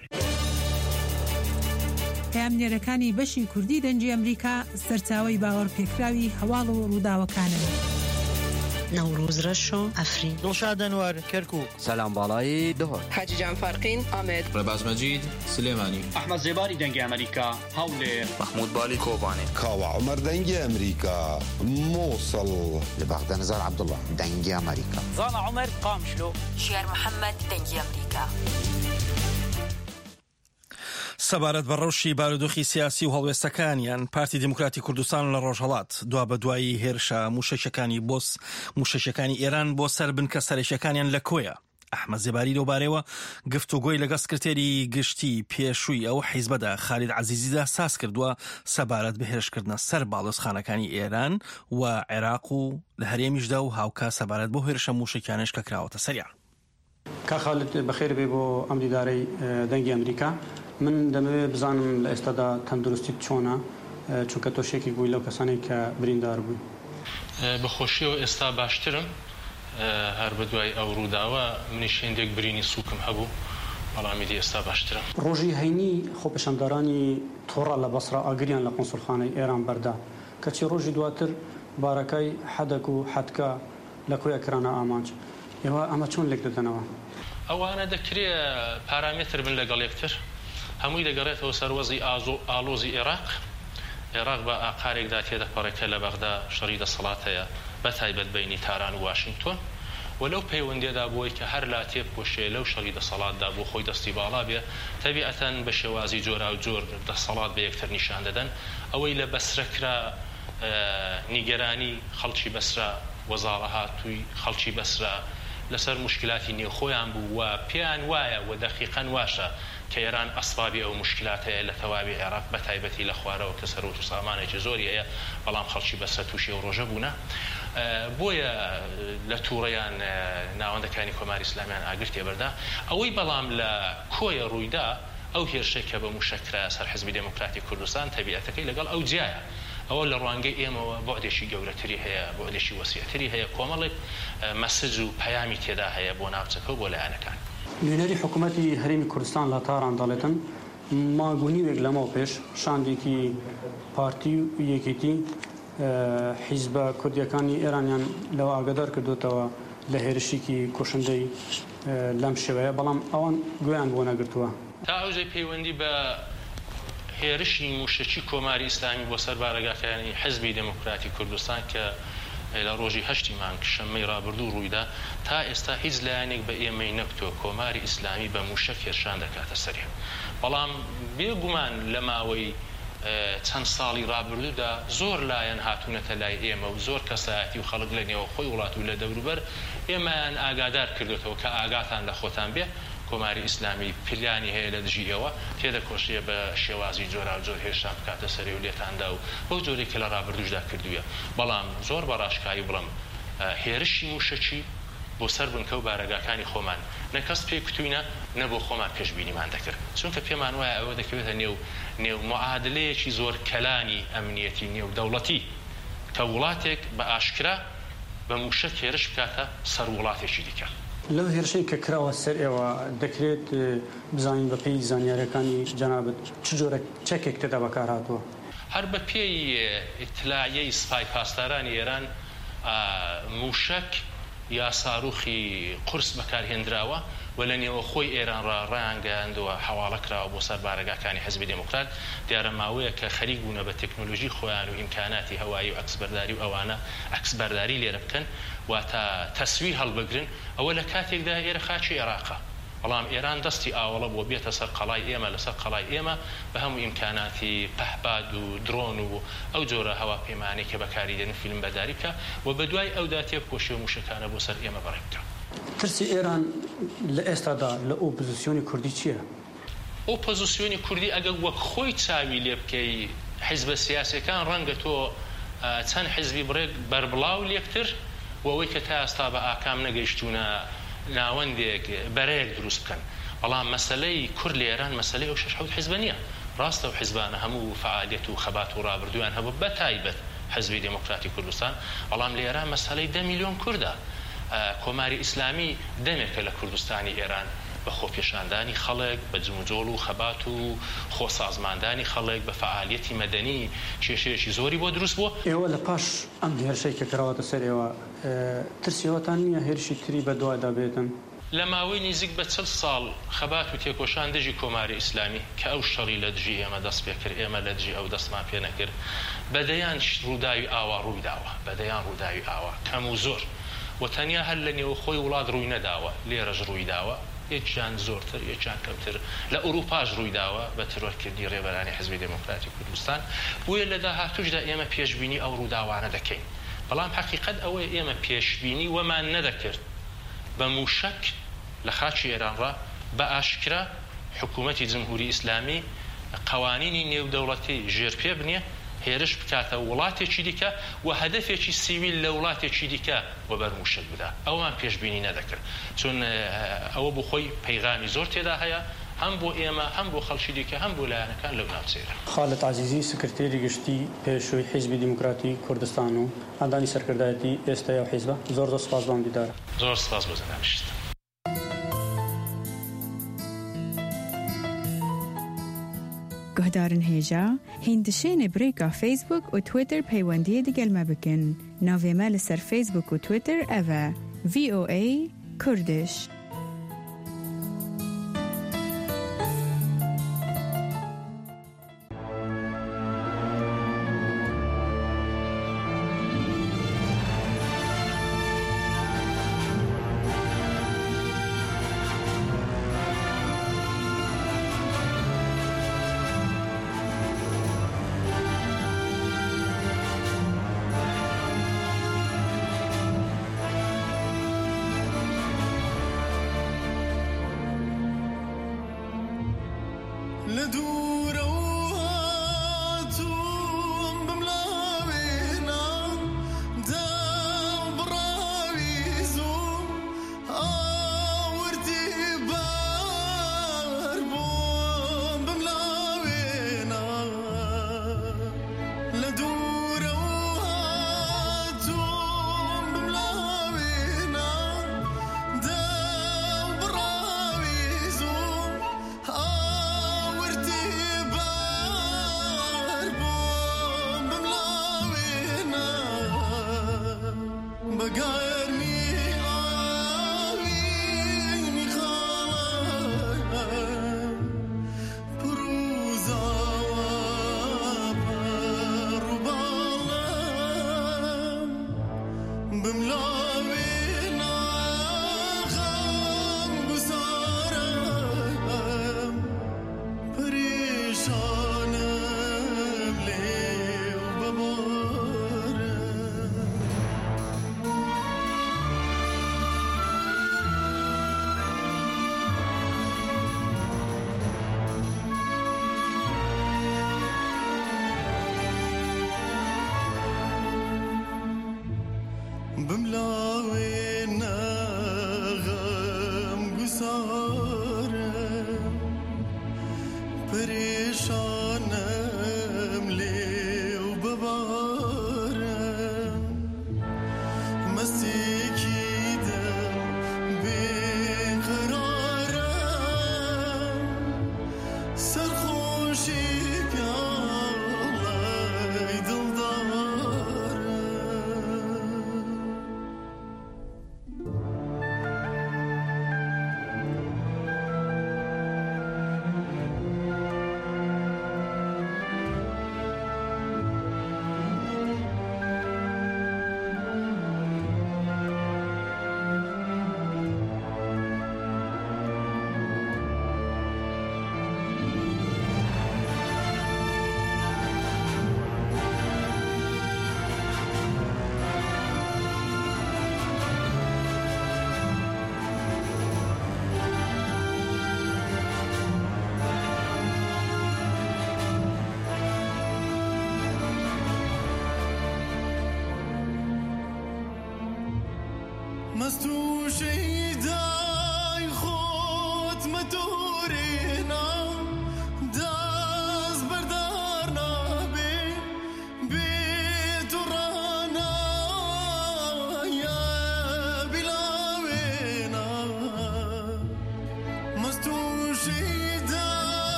پامنێرەکانی بەشی کوردی دەنجی ئەمریکا سەرچاوی باوەڕ پێکراوی هەواڵ و ڕووداوەکانن. نوروز رشو افرین دڵشاد ئەنوەر کەرکووک سەلام باڵایی دهۆر حاجیجان فەرقین ئامێد ڕێباز مەجید سلێمانی ئەحمەد زێباری دەنگی ئەمریکا هەولێر محمود بالی کۆبانێ کاوە عومەر دەنگی ئەمریکا مووسڵ لە بەغدە نزار عەبدوڵڵا دەنگی ئەمریکا زانا عومەر قامشلۆ شێر محەممەد دەنگی ئەمریکا. سەبارەت بە ڕەوشی بارودۆخی سیاسی و هەڵوێستەکانیان پارتی دموکراتی کوردستان لە ڕۆژهەڵات دوا بە دوایی هێرشە موشەشەکانی ئێران بۆ سەر بنکە سەرێکیەکانیان لە کۆیە. ئەحمەد زێباری لەوبارەیەوە گفتوگۆی لەگەڵ سکرتێری گشتی پێشووی ئەو حیزبەدا خالید عەزیزیدا ساز کردووە سەبارەت بە هێرشکردنە سەر باڵۆزخانەکانی ئێران و عێراق و لە هەرێمیشدا و هاوکا سەبارەت بۆ هێرشە موشەکانش کە کراوەتە سەریان. کا خالد بەخێر بێ بۆ ئەم دیدارەی دەنگی ئەمریکا. من دەمەوێت بزانم لە ئێستادا تەندروستیت چۆنە چونکە تۆشێکی بووی لەو کەسانێک کە بریندار بووی. بەخۆشیەوە ئێستا باشترم هەر بە دوای ئەو ڕووداوە منی شێندێک برینی سووکم هەبوو بەڵامی دی ئێستا باشترم. ڕۆژی هەینی خۆپەشەندارانی تۆڕە لە بەسرا ئاگریان لە قۆنسولخانەی ئێران بەردا کەچی ڕۆژی دواتر بارەکەی حەدەک و حەدکە لە کۆیە کرانە ئامانج. ئێوە ئەمە چۆن لێک دەدەنەوە؟ ئەوانە دەکرێت پارامێتر بن لەگەڵ یەکتر هەمووی دەگەڕێتەوە سەروەزی ئالۆزی عێراق بە ئاقارێکدا تێدەپەڕێکە لە بەغدا شەڕی دەسەڵات هەیە بە تایبەت بینی تاران و واشنگتۆن و لەو پەیوەندێدا بۆی کە هەر لا تێبکۆشێ لەو شەڕی دەسەڵاتدا بۆ خۆی دەستی باڵا بێ تەبیعەتەن بە شێوازی جۆرا و جۆر دەسەڵات بە یەکتر نیشان دەدەن ئەوەی لە بەسرەکرا نیگەرانی خەڵکی بەسرا وەزاڵە هاتووی خەڵکی بەسرا لەسەر مشکلاتی نێوخۆیان بوو و پێیان وایە و دەقیقەن واشە کە ئێران ئەسبابی ئەو مشکلات هەیە لە تەواوی عێراق بە تایبەتی لە خوارەوە کە سەرۆت و سامانێکی زۆری هەیە بەڵام خەڵکی بەسەر تووشی و ڕۆژە بوونە بۆیە لە تووڕەیان ناوەندەکانی کۆماری ئیسلامیان ئاگر تێبەردا ئەوەی بەڵام لە کۆیە ڕوویدا ئەو هێرشەی کە بە موشەکرا سەر حیزبی دموکراتی کوردستان تەبیعەتەکەی لەگەڵ ئەو جیایە ئەوە لە ڕوانگەی ئێمەوە بۆعدێکی گەورەتری هەیە بۆعدێکی وەسیعتری هەیە کۆمەڵێک مەسج و پەیامی تێدا هەیە بۆ ناوچەکە و بۆ لایەنەکان. نوێنەری حکوومەتی هەرێمی کوردستان لە تاران دەڵێتن ماگونیوێک لەمەوە پێش شاندێکی پارتی و یەکێتی حیزبە کوردیەکانی ئێرانیان لەوە ئاگادار کردوتەوە لە هێرشێکی کوشندەی لەم شێوەیە بەڵام ئەوان گویان بۆ نەگرتووە. تا ئەوژەی پەیوەندی بە هێرشی موشەکی کۆماری ئیسلامی بۆ سەر بارەگاکانی حیزبی دموکراتی کوردستان کە لە ڕۆژی هەشتی مانگ شەممەی ڕابردوو ڕوویدا تا ئێستا هیچ لایەنێک بە ئێمەی نەکتۆ کۆماری ئیسلامی بە موشەک هێرشان دەکاتە سەری بەڵام بێگومان لە ماوەی چەند ساڵی ڕابردوودا زۆر لایەن هاتوونەتە لای ئێمە و زۆر کەسایەتی و خەڵک لە نێوە خۆی وڵات و لە دەوروبەر ئێمەیان ئاگادار کردوێتەوە کە ئاگاتان لە خۆتان بێ کۆماری ئیسلامی پلیانی هەیە لە دژیەوە تێدەکۆشیە بە شێوازی جۆرا و جۆر هێرشان بکاتە سەری و لێتاندا و بەو جۆرێک کە لە ڕابردووشدا کردووە بەڵام زۆر بەڕاشکایی بڵم هێرشی موشەکی بۆ سەر بنکە و بارەگاکانی خۆمان نەکەس پێی کتوینە نەبۆ خۆمان پێشبینیمان دەکرد چونکە پێمان وایە ئەوە دەکەوێتە نێو معادلەیەکی زۆر کەلانی ئەمنیەتی نێو دەوڵەتی کە وڵاتێک بە ئاشکرا بە موشەک هێرش بکاتە سەر وڵاتێکی دیکە. لەو هێرشەی کە کراوە سەر ئێوە دەکرێت بزانین بە پێی زانیاریەکانی جەنابەت چ جۆرە چەکێک تێدا بەکار هاتووە؟ هەر بە پێی ئیتلاعیەی سپای پاسدارانی ئێران موشەک یا ساروخی قورس بەکارهێنراوە و لە نێوە خۆی ئێران ڕایانگەیاندەوە حواڵە کراوە بۆ سەر بارەگاکانی حیزبی دموکرات دیارە ماوەیە کە خەریک بوونە بە تەکنۆلۆژی خۆیان و ئیمکاناتی هەوایی و ئەکسبەرداری و ئەوانە ئەکسبەرداری لێرە بکەن واتە تەسویر هەڵبگرن ئەوە لە کاتێکدا ئێرە خاچی عێراقە بەڵام ئێران دەستی ئاوەڵە بۆ بێتە سەر قەڵای ئێمە لەسەر قەڵای ئێمە بە هەموو ئیمکاناتی پەهباد و درۆن و ئەو جۆرە هەواپەیمانەی کە بەکاریدێن فیلم بەداری بکە و بە دوای ئەودا تێبکۆشی و موشەکانە بۆ سەر ئێمە بەڕێ بکە. ترسی ئێران لە ئێستادا لە ئۆپۆزیسیۆنی کوردی چییە؟ ئۆپۆزیسیۆنی کوردی ئەگەر وەک خۆی چاوی لێ بکەی حیزبە سیاسیەکان ڕەنگە تۆ چەند حیزبی بڕێک بەربڵاو لێکتر و ئەوەی کە تا ئێستا بە ئاکام نەگەیشتوونە ناوەندێک بەرەیەک دروست بکەن بەڵام مەسەلەی کورد لە ئێران مەسەلەی ئەو 6 حیزب نییە. ڕاستە و حیزبانە هەموو فعالیت و خەبات و ڕابردویان هەبوو بە تایبەت حزبی دموکراتی کوردستان، بەڵام لە ئێران مەسەلەی 10 میلیۆن کوردە. کۆماری ئیسلامی دەمێکە لە کوردستانی ئێران بە خۆپێشاندانی خەڵک، بە جموجۆڵ و خەبات و خۆسازماندانی خەڵک، بە فعالیەتی مەدەنی کێشەیەکی زۆری بۆ دروست بووە. ئێوە لە پاش ئەم هێرشەی کە کراوەتە سەر ئێوە ترسیەوەتان نییە هێرشی تری بە دوایدا بێتن؟ لە ماوەی نزیک بە 40 ساڵ خەبات و تێکۆشان دژی کۆماری ئیسلامی کە ئەو شەڕی لە دژی ئێمە دەست پێ کرد، ئێمە لە دژی ئەو دەستمان پێ نەکرد، بەدەیان ڕووداوی ئاوا ڕووی داوە، بەدەیان ڕووداوی ئاوا کەم و زۆر، و تەنیا هەر لە نێو خۆی وڵات ڕووی نەداوە، لێرەش ڕووی داوە، یەکیان زۆرتر یەکیان کەمتر، لە ئوروپاش ڕووی داوە بە ترۆرکردنی ڕێبەرانی حزبی دموکراتی کوردستان. بویە لە داهاتووشدا ئێمە پێشبینی ئەو ڕووداوانە دەکەین، بەڵام حەقیقەت ئەوەیە ئێمە پێشبینی وەمان نەدەکرد بە موشک لە خاچی ئێرانڕا بە ئاشکرا حکوومەتی جمهوری ئیسلامی قوانینی نێودەوڵەتی ژێرپێ بنێ، هێرش بکاتە وڵاتێکی دیکە و هەدەفێکی سیویل لە وڵاتێکی دیکە وە بەرموشک بدا. ئەومان پێشبینی نەدەکرد، چون ئەوە بۆ خۆی پەیغامی زۆر تێدا هەیە، هەم بۆ ئێمە هەم بۆ خەڵکی دیکە هەم بۆ لایەنەکان لەو ناوچەیە. خالد عزیزی سکرتێری گشتی پێشووی حیزبی دیموکراتی کوردستان و ئەندانی سەرکردایەتی ئێستای ئەو حیزبە، زۆر سپاس بۆم دیدار. زۆر سپاس بۆ زەنامشت. گهدارن هێژا هیندشێنە برێکا فیسبوک و تویتر پەیوەندیە دیگەلمە بکن. ناوێمە لەسەر فیسبوک و تویتر ئەڤە VOA کوردش.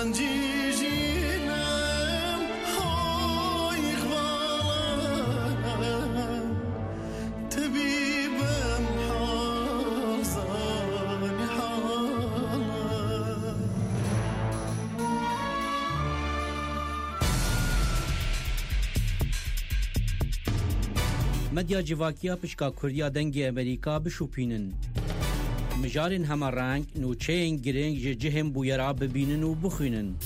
مدیا جواکیا پشکا کردیا دنگی امریکا بشوپینن مجارن همه رنگ نوچین گرنگ جهم بویرا ببینن و بخوینن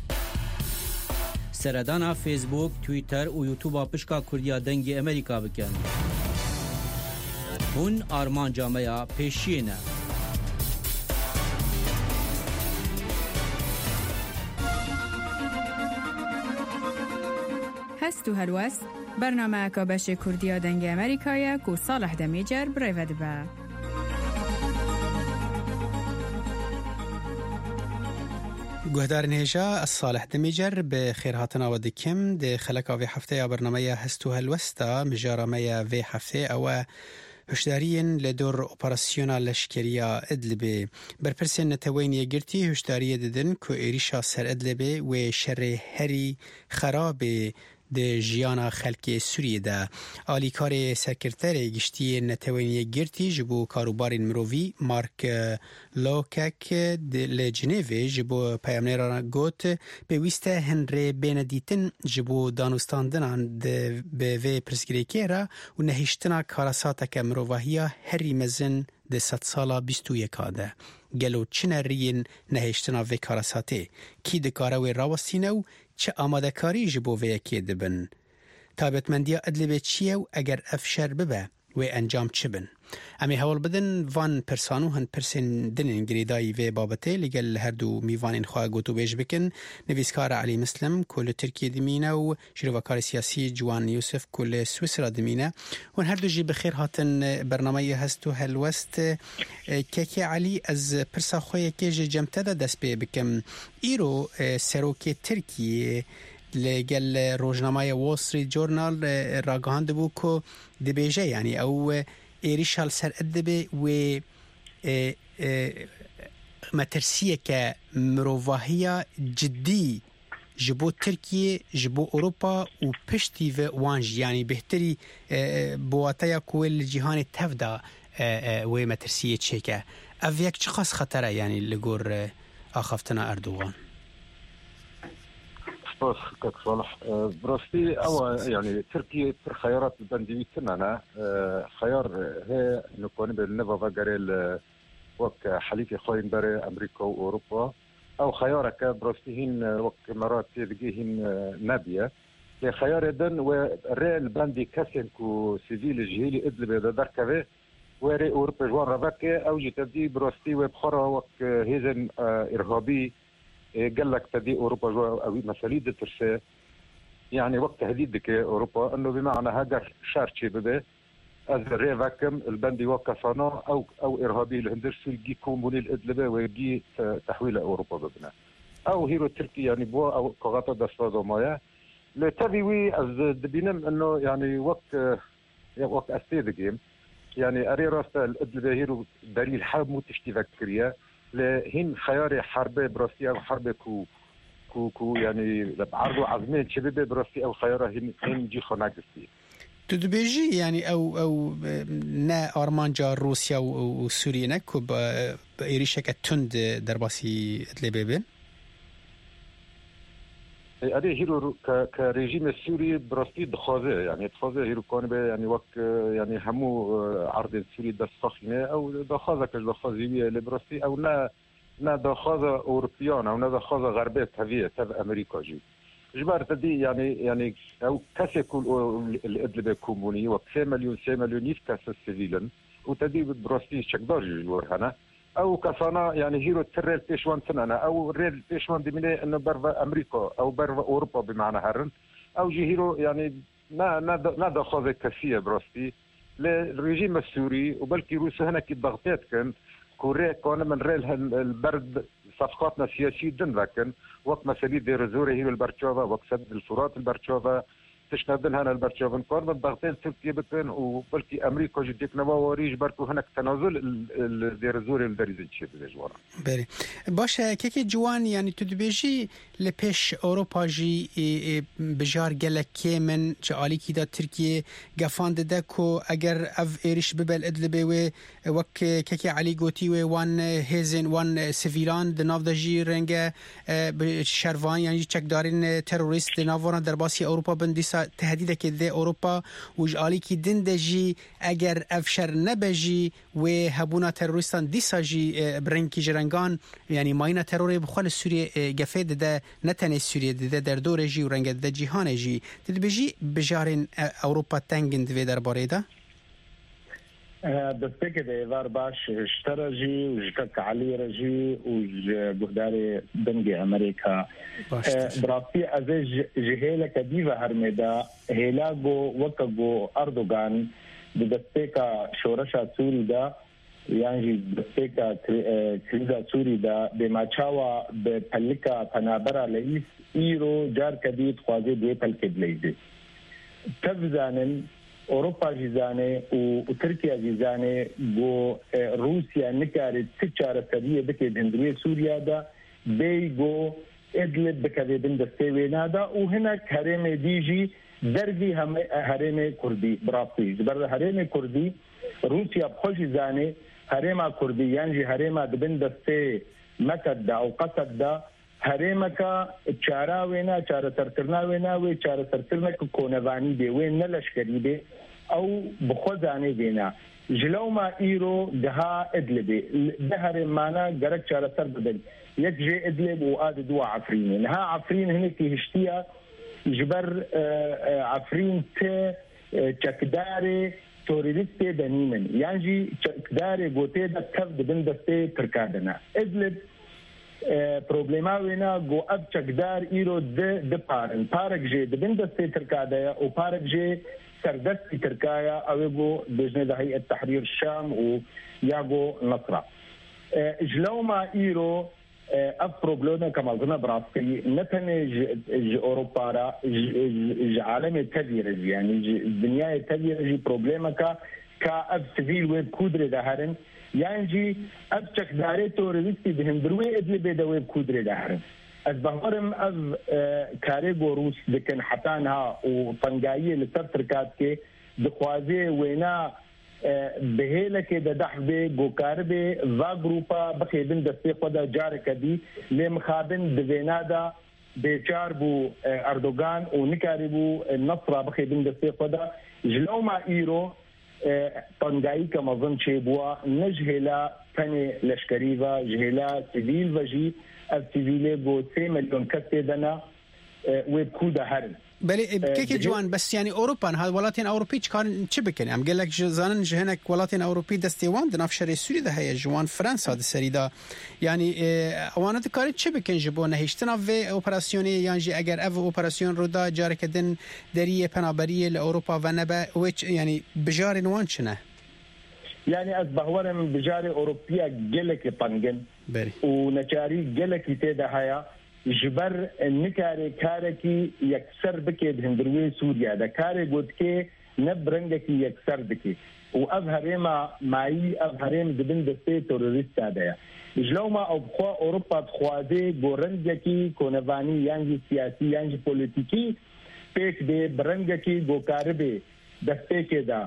سردانا فیسبوک تویتر و یوتیوب پشکا کردیا دنگی امریکا بکن هون آرمان جامعه پیشینه هستو هلوست برنامه کابش کردیا دنگ امریکایی کو صالح دمیجر برای با گهدار نهجا الصالح دمیجر به خیرهاتنا و دکم ده خلقا وی هفته یا برنامه هستو هلوستا مجارمه وی هفته او هشدارین لدور اپراسیونا لشکریا ادلبه برپرسین نتوین یگرتی هشداری ددن که ایریشا سر ادلبه و شر هری خرابه د جیانا خلک سوریه ده آلیکار سکرتر گشتی نتوینی گرتی جبو کاروبارین مرووی مارک لوکک لجنیوی جبو پیامنیران گوت پیوسته هنری بندیتن جبو دانستاندنان به وی پرسگریکیرا و نهیشتنا کاراساتک مروواهیا هری مزن ده 100 سالا 21 ده گلو چنرین نهیشتنا وی کاراساته کی دکاروی راوستینو چه آماده کاری جبو وی اکی دبن تابتمندیا ادلبه چیه و اگر افشر ببه و انجام چه بن امی حوال بدن وان پرسانو هن پرسین دنین گریدای وی بابته لگل هر دو میوانین خواه گوتو بیش بکن نویسکار علی مسلم کل ترکیه دمینه و شروعکار سیاسی جوان یوسف کل سویسرا دمینه و هر دو جی بخیر هاتن برنامه هستو هلوست که علی از پرسا خواه که جمته ده دست بی بکم ایرو سروک ترکیه لگل روزنامه وول استریت جورنال راگهاند بو که دبیجه یعنی او ایریشال سر ادبه و مترسیه که مروواهی جدی جبو ترکیه جبو اروپا و پشتی و وانج یعنی بهتری بواتایا کویل جهان تفدا و مترسیه چه که او یک چه خاص خطره یعنی لگور آخفتنا اردوغان كك صالح براستي او يعني تركيا خيارات بندي سنه خيار هي نكون بالنفا فاجريل وك حليف خوين بري امريكا واوروبا او خيارك براستيهن وك مرات تلقيهن نابيه لخيار دن وريل بندي كاسنكو سيفيل جهيلي ادلب دركبه وري اوروبا جوان رافاك او جتدي براستي وبخرا وك هيزن ارهابي قال لك تدي اوروبا او مساليد ترسي يعني وقت هديدك اوروبا انه بمعنى هذا شارتشي بده از ريفاكم البندي وكفانا او ارهابي الهندرس يجي كومبوني الادلبه ويجي تحويل اوروبا ببنا او هيرو تركي يعني بوا او قغاطا دستازو مايا لتبيوي از دبينم انه يعني وقت استيدقيم يعني اري راستا الادلبه هيرو دليل حاب مو تشتي فكريه لهن خياري حربة بروسيا وحربة كو يعني عرضوا عزمين شبابة بروسيا او خيارة هن جي خناقسي تدبيجي يعني او نا ارمانجا روسيا وسوريا نكو بايريشك تند درباسي اتلبيبين ادي هيرو كريجيم السوري بروسيا دخوزه يعني دخوزه هيرو كون يعني وك يعني همو عرض السوري ده الصخنه او دخوزه كدخوزيه لبروسيا او نا دخوزه اوروبيان او نا دخوزه غربيه تبيه تبع امريكا جي جبار تدي يعني او كاسكو الادلبه كوموني وك 2 مليون يفكاس السيفيلن وتدي بروسيا شكدار جور هنا او كفانا يعني هيرو تريل بيشوان سنانا او ريل بيشوان دميني انه برفا امريكا او برفا اوروبا بمعنى هرن او جي هيرو يعني نا دخوزه كثير بروستي للرجيم السوري وبلكي روسيا هنا كي ضغطات كان كوريا كان من ريل البرد صفقاتنا السياسية دن لكن وقت مسالي دير زوري هيرو البرشوفا وقت سد الفرات البرشوفا تشتغل هنا البرشافن كورن الضغطين تركيا بكن وبلكي أمريكا جديك نوا وريج بركو هناك تنازل الزيرزوري الدريزي شيء بجوارا. بله. باشه که جوان یعنی تو دبیجی لپیش اروپا جی بجار گلکی من جالی کی دا ترکیه گفاند دکو اگر اف ایرش ببل ادلبه و وک که علی گوتی و وان هزن وان سیویلان دناف دجی رنگ شروان یعنی چک دارین تروریست ناوران در باسی اروپا بندیسا تهدید که ده اروپا و جالی کی دن دجی اگر افشر نبجی و هبونا تروریستان دیسا جی برنکی جرنگان یعنی ماینه تروری بخوال سوریه گفید ده نتنه سوریه ده در دور جی و رنگ ده جهان جی تدبیجی بجارین اروپا تنگند و در باره ده؟ دسته که ده وار باش اشتراجی و جکک علی رجی و گهدار دنگ امریکا براستی از جهیل کدی و هرمدا هیلاگو وکگو اردوگان دسته که شورشا سوری ده یعنی دسته که کریزا سوری ده به ماچاوا به پلیکا پنابرا لئیس ایرو جار کدید خوازه دوی پلکد لیده تفزانن اوروپا جیزانه و ترکیه جیزانه گو روسیا نکاره تچاره سریه بکه هندروی سوریا دا بیگو ادلب بکه بندسته وینا دا و هناك هرم دیجی درگی هرم کردی براستی بر هرم کردی روسیا بخوش جیزانه هرم کردی یعنی هرم بندسته مکد دا او قصد دا هرمکا چارا وینا چارا سرکرنا وینا و چارا سرکرنا کونوانی دی و نه لشکری دی او بخوزانه وینا جلو ما ایرو دها ادلبی ده هرمانا گرک چارا سر بدل یک جي ادلب و آد دو عفرين نها عفرين هنكي هشتيا جبر عفرين ت چکدار توريست دنيمن يعني چکدار گوته دا کف دبندسته ترکادنا ادلب پروبلما وینا گو اب چکدار ایرو د پارک جه د بندسته ترکاده او پارک جه سردستی ترکایا او گو بجنه ده هيئه تحرير الشام و یاگو نصره جلوما ایرو اب پروبلما كما قلنا براسي نتنج اوروبا را عالم تغيير يعني الدنيا تغيير بروبلما كا اب سيفيل ويب كودر دهرن يعني اب چکداري توريستي بهندروي ادلي بدوي كودر دهرن از بهرم از كاري روس لكن حتانها وطنجايه لتركات كي دخوازي وينا بهيله کې د دحبه ګوکاربه وا ګروپا بخیدن د سیقدا جار کدي لمخابن د وینادا بیچار بو اردوغان او نکاربو نصر بخیدن د سیقدا جلوما ایرو طنجاي كما ظن شي بوا نجهلا ثاني لشكريفا جهلا سيفيل وجي السيفيل بو 3 مليون كتدنا وبكودا هرن بله كيكي جوان بس يعني اوروبا هذا ولاتين اوروبي كان تشبكن عم قال لك زانن جهنك ولاتين اوروبي دستيوان دنافشري سوري ده هي جوان فرنسا هذا سريدا يعني وانا ذكرت تشبكن جبونه هيشتنا في اوبراسيوني يعني اگر اف اوبراسيون رودا جاركدن دريه بنابريه لاوروبا ونبا ويش يعني بجار نوانشنه يعني أصبحوا بجار أوروبيا جلك طنجن ونشاري جلك تدا هيا جبر نكاري كاركي يكسر بكي هندروي سوريا دا كاري قد كي نبرنجكي يكسر بكي وأظهرما معي أظهرما دبن دستي توريستا دا جلوما أو بخوا أوروبا بخوازي بورنجكي كونفاني يانجي سياسي يانجي بوليتيكي بيك دي برنجكي بوكاربي دستي كدا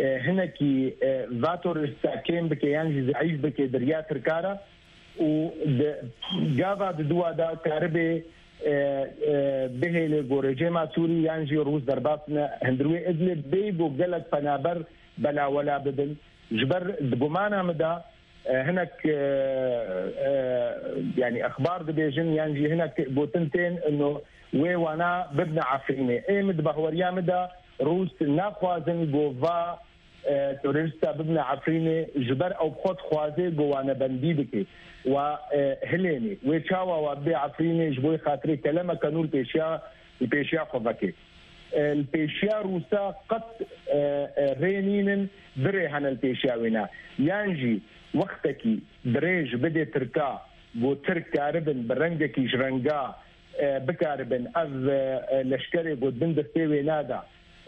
هناكي فاتور استاكين بكي يانجي زعيش بكي دريا تركارا و جافا دوا دا كاربي بهيل غورجيما سوري يانجي روس درباسنا هندروي ادلب بيبو جلد فنابر بلا ولا بدل جبر دبومانا مدا هناك يعني اخبار دبيجن يانجي هناك بوتنتين انه وانا ببنى عفريني اي مدبهوريا مدا روس ناخوازن بوفا توريستا ببنى عفريني جبر او بخوت خوازي بوانا بندي بكي وهليني ويشاوا وابي عفريني جبوي خاطري كلمه كانوا البيشيا خوفاكي البيشيا روسا قد رينين دري هن البيشيا وينا يانجي وقتكي دريج بدي تركا بو ترك كاربن برنجكي جرنجا بكاربن اف لشكري قد بند السيوي نادا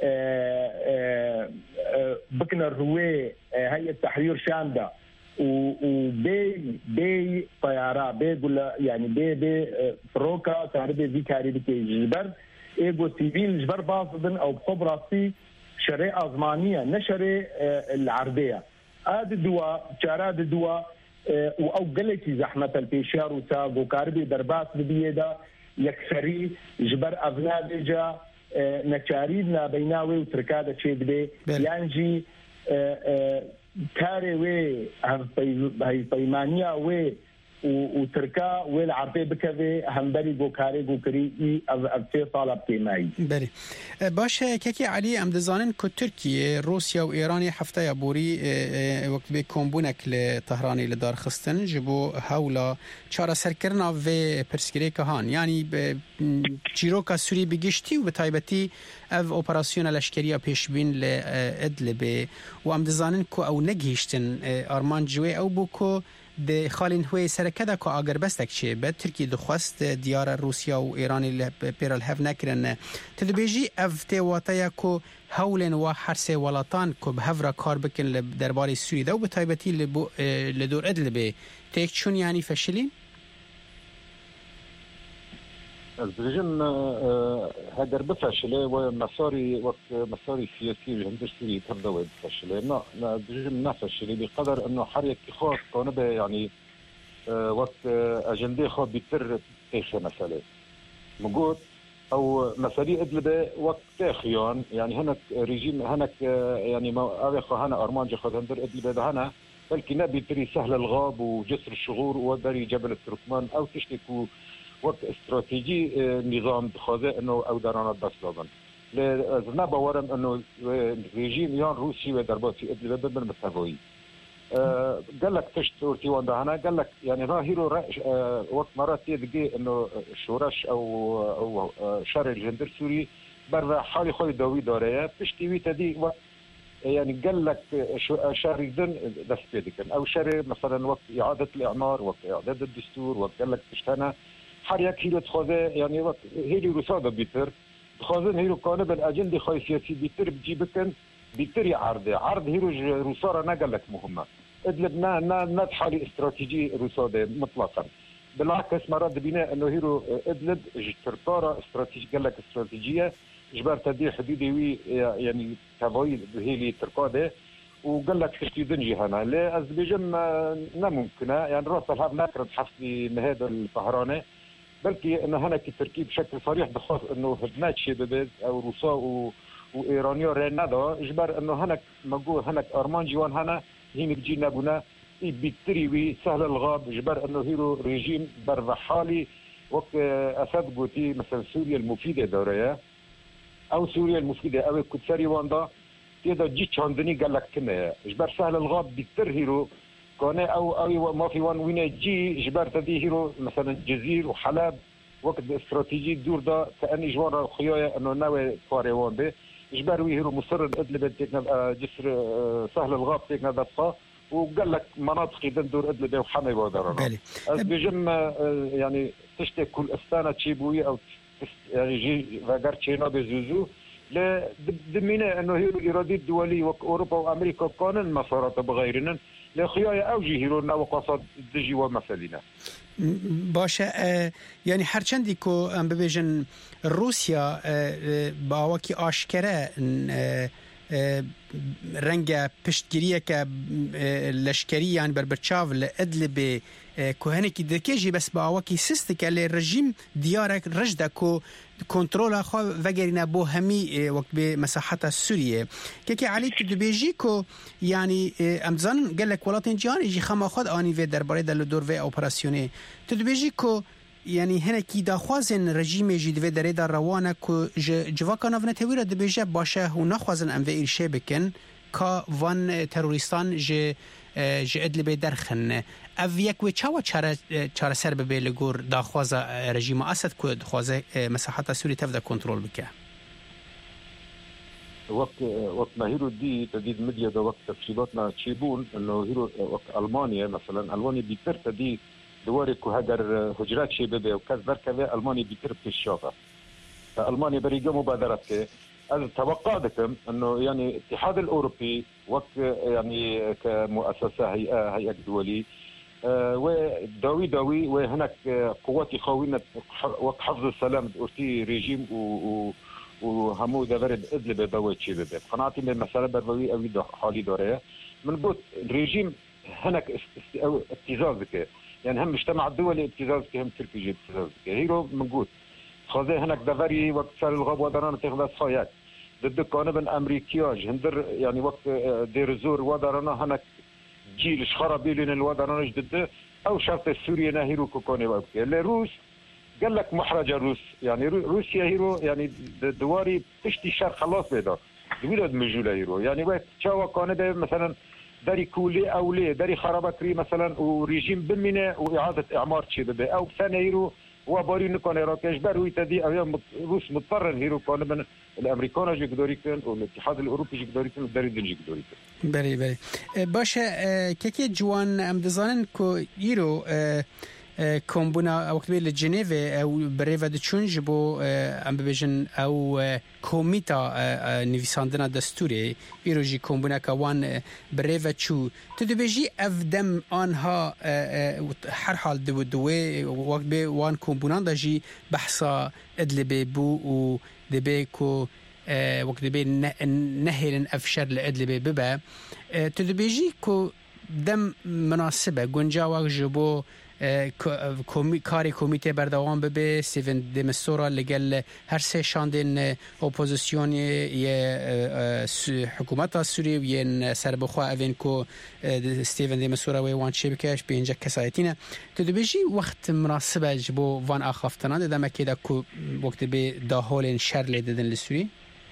بكنر روي هيئة تحرير شامدة وبي طيارة بي يعني بي فروكا تعربي في كاريبتي جبر ايجو سيفيل جبر باصدن او بخبراتي شريعة أزمانية نشري العربية هذا الدواء شارات الدواء او قلتي زحمة البيشار وساق وكاربي دربات ببيدا يكسري جبر أفنادجا نشاريدنا بيناوي وتركادة شيء بدي يانجي كاري وي هاي بيمانيا وي وتركا والعربي بكذا همبري جو كاري جو كري في طالب تيماي بله باش كيكي علي ام دزانن كو تركيا روسيا وايران هفته بوري وقت به کومبونک لطهران لدار خستن جبو هولا چارا سرکرنا و پرسکری کهان یعنی چیروکا سوری بگشتی و بتایبتی اف اپراسیون لشکریه پیشبین لادلب و ام دزانن کو او نگهشتن ارمان جوی او بوکو د خالین هوی سرکده که اگر بستک چه به ترکی دخواست دیار روسیا و ایرانی پیرال هف نکرن تدبیجی افته واتیا که هولن و حرس ولاتان که به هفرا کار بکن درباره سوری ده و به تایبتی لدور ادلبه تیک چون یعنی فشلین؟ الرجل هدر بفشله ومساري وقت مساري سياسي هندر سوري تبدأ بفشله الرجل نفشله بقدر انه حرية خاص قانبه يعني وقت اجنده خاص بيتر تيخي مسألة موجود او مساري ادلبه وقت تاخيان يعني هناك ريجيم هناك يعني ما هنا ارمانجا خاص هندر ادلبه ده هنا بلكي نبي تري سهل الغاب وجسر الشغور ودري جبل التركمان او تشتكوا وقت استراتيجي نظام خاضع انه او درانات بس لابن لازم باورم انه ريجيم يان روسي ودربات في ادلب بالمساوي قال لك تشتورتي وندهنا قال لك يعني راهيرو وقت مرات تيجي انه شورش او شر الجندر سوري برا حالي خوي داوي داريه تشتي وي تدي يعني قال لك شر يدن دستيدك او شر مثلا وقت اعاده الاعمار وقت اعاده الدستور وقت قال لك تشتنا حريك هيلو تخوذ يعني وقت هيلو رسالة بيتر تخوذن هيلو قانب الأجندة خاصيتي بيتر بجيبكن بيتر عرض هيلو رسالة نقل لك مهمة ادلبنا نتحالي استراتيجي رسالة مطلقا بالعكس مرات بناء انه هيلو ادلب ترطارة استراتيجي قال لك استراتيجية جبار تدي حدودي يعني تبوي هيلي ترقاده وقال لك تشتي دنجي هنا لا أزبيجم نممكنه يعني راس الهاب ناكرد حفظي مهاد الطهراني بلكي انه هنا كتركيب بشكل صريح بخاص انه هدمات شبابات او روسا وايرانيا رينادا اجبر انه هناك مقول هناك ارمان جوان هنا هينك جينا بنا بيتريوي سهل الغاب اجبر انه هيرو ريجيم برفحالي وقت اسد قوتي مثلا سوريا المفيده دوريه او سوريا المفيده او كتساري واندا تيدا جي تشاندني قال لك كنا اجبر سهل الغاب بيتر هيرو كان او ما في وان وين جي جبار تدي هيرو مثلا جزير وحلب وقت استراتيجي دور دا كاني جوار خيايا انه ناوي فاريوان به جبار وي هيرو مصر ادلب تكنا جسر سهل الغاب تكنا دفا وقال لك مناطق دور ادلب وحمي بودر بيجم يعني تشتي كل استانه تشيبوي او يعني جي فاغار تشينا بزوزو لا دمينا انه هي الاراده الدوليه واوروبا وامريكا قانون مسارات بغيرنا لخيايا اوجي هيرونا وقصد دجي ومثلنا باشه يعني هرچندی کو ام ببیجن روسیا باوکی آشکره رنگ پشتگیریه که لشکری یعنی بربرچاو لادلب کوهنکی دکیجی بس باوکی سیست که لرژیم دیارک رجده کو کنترل خو وگرینا بو همی وقت به مساحت سوریه که علی تدبیجی کو یعنی امزان قال لك ولاتن جان يجي خما خد اني في درباره دل دور في اوبراسيوني تدبيجي كو يعني هنا كي داخوازن رژیم جدید و دره در روانه که جواکان افنه تویره دبیجه باشه و نخوازن ام و ایرشه بکن که وان تروریستان جه ادلبه درخن او یک و چاره سر ببه لگور داخواز رژیم اسد که دخواز مساحت سوری تفده کنترول بکه وقت ما هيرو دي تديد مديا ده وقت تفصيلاتنا تشيبون انه هيرو وقت المانيا مثلا المانيا بيتر تدي دواري كهجر هجرات شيء ببي وكذا بركة ألمانيا بيترب في الشافة. ألمانيا بريجة مبادرات توقعتكم انه يعني الاتحاد الاوروبي وقت يعني كمؤسسه هيئه دولي وداوي وهناك قوات خوينه وقت حفظ السلام اورتي ريجيم وهمو دبرد ادلب بوتشي بب قناعتي من مساله بربوي او حالي دوره من قلت الريجيم هناك ابتزاز بك يعني هم مجتمع الدولي ابتزاز بك هم تركيا ابتزاز بك هيرو من قلت خذ هناك دفري وقت صار الغاب ودرانا تاخذ صايات ضد قانون امريكياج هندر يعني وقت دير زور ودرانا هناك جيل خرابي لين الودرانا ضد او شرط سوريا نهيرو كوني وقت الروس قال لك محرج الروس يعني روسيا هيرو يعني دواري تشتي شر خلاص بيدا بلاد مجوله هيرو يعني وقت تشاوا كان مثلا داري كولي او لي داري خرابكري مثلا وريجيم بمنه واعاده اعمار شي او سنه هيرو وباري نكون راكش بروي تدي ايام روس مضطر هيرو كان من الامريكان يقدروا يكون والاتحاد الاوروبي يقدروا يكون الدري دنج يقدروا يكون بري باشا كيكي جوان ام دزانن كو يرو كومبونا وقت بين جنيف او بريفا دتشونج بو ام بيجن او كوميتا نيفيساندنا دستوري يروجي كومبونا كوان بريفا تشو تدبيجي افدم انها هر حال دوي وقت بي وان كومبونا دجي بحثا ادلبي بو و دبيكو وقت بي نهرن افشر لادلبي ببا تدبيجي كو دم مناسبه گنجاوك جبو کاری کمیته بردوام ببه ستیون دمستورا لگل هر سه شاندن اپوزیسیون یه حکومت سوری و یه سربخوا اوین کو ستیون دمستورا و وان شبکش به اینجا کسایتینه تدبیجی وقت مناسبه جبو وان آخافتنا دادم که دا کو وقت به داخل شر لیدن لسوری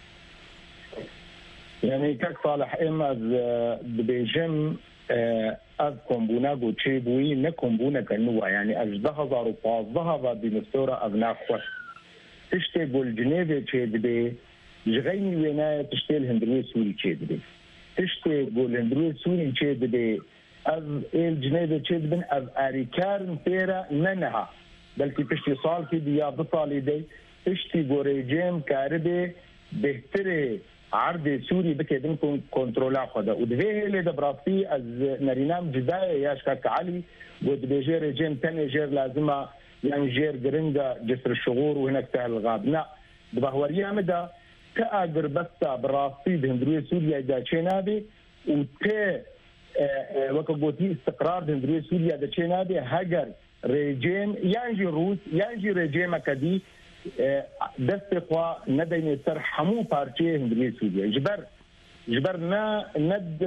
يعني كاك صالح إما بيجم از كومبونا غوتشي بوي نكومبونا كنوا يعني از دهزار وبازدها بنفتورة أبناء خوش تشتي قول جنيفي تشيد بي جغيني ويناية تشتي الهندروي سوري تشيد بي تشتي قول الهندروي سوري تشيد بي از الجنيفي تشيد بن از أريكار فيرا ننها بلكي تشتي صال كي ديا بصالي دي تشتي قوريجيم كاربي بهتري عرض سوري بكيدن كنترولا خدا ودفيه اللي دبراسي از نرينام جداية ياشكاك علي ودبيجير ريجيم تاني جير لازمة يعني جير قرنجة جسر الشغور وهناك سهل الغاب لا دبهوريا مدى كأقر بستا براسي بهندروية سوريا دا تشينابي وتي وكبوتي استقرار بهندروية سوريا دا تشينابي هجر ريجيم يانجي روس يانجي ريجيم كدي دست خوا ندين سر حمو بارتي هندري سوريا جبرنا ند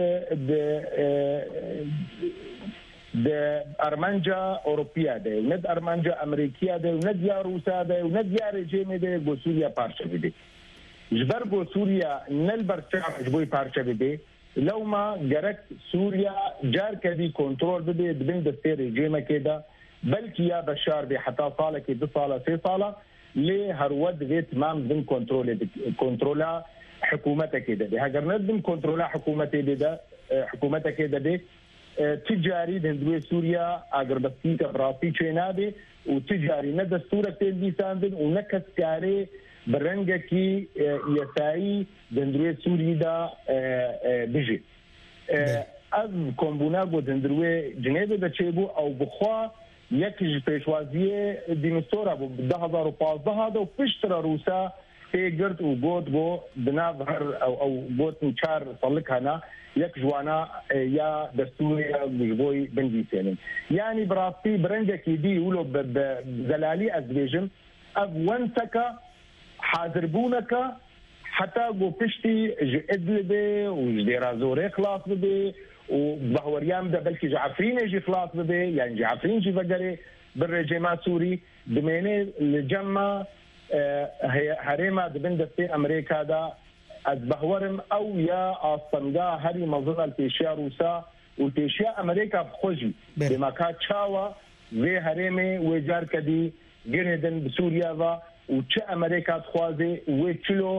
د ارمانجا اوروبيا ده ند ارمانجا امريكيه ده ند يا روسا ده ند يا ريجيم ده جو سوريا بارتي ده جبر جو سوريا نل برچا جوي بارتي ده لو ما جرك سوريا جار كدي كنترول بده بين د ريجيم كده بلكي يا بشار بحتى صاله كده صاله في صاله ليه هرود غيت مام ضمن كنترولا حكومتك كده ده هاجرنا ضمن كنترولا حكومتي ده حكومتك كده ده تجاري دندوي سوريا اگر بسي كبراسي تشينابي وتجاري ند دستورك تلبي ساندن ونكس كاري برنجكي يساي دندوي سوريا ده بيجي از كومبوناغو دندوي جنيف ده تشيبو او بخوا یکیش پیشوازی دینستورا بو 2015 هذا وفشتر روسا تيجرت وجود بو بنظهر او جوت نشار صلك هنا يك جوانا يا دستوري بجبوي بنديسين يعني براسي برنجك دي يقولوا بزلالي ازبيجم اف وانسكا حاضربونك حتى جو بشتي ادلبي وجديرا زوري خلاص بدي وبهوريام ده بلكي جعفرين يجي خلاص بده يعني جعفرين يجي فقري بالرجيمات سوري دميني الجمع هريما دبندستي امريكا دا از بهورم او يا اصلا هري مظله التيشيا روسا والتيشيا امريكا بخوجي بما كانت شاوا زي هريمي وجار كدي جندن بسوريا و وتش امريكا تخوازي وتشلو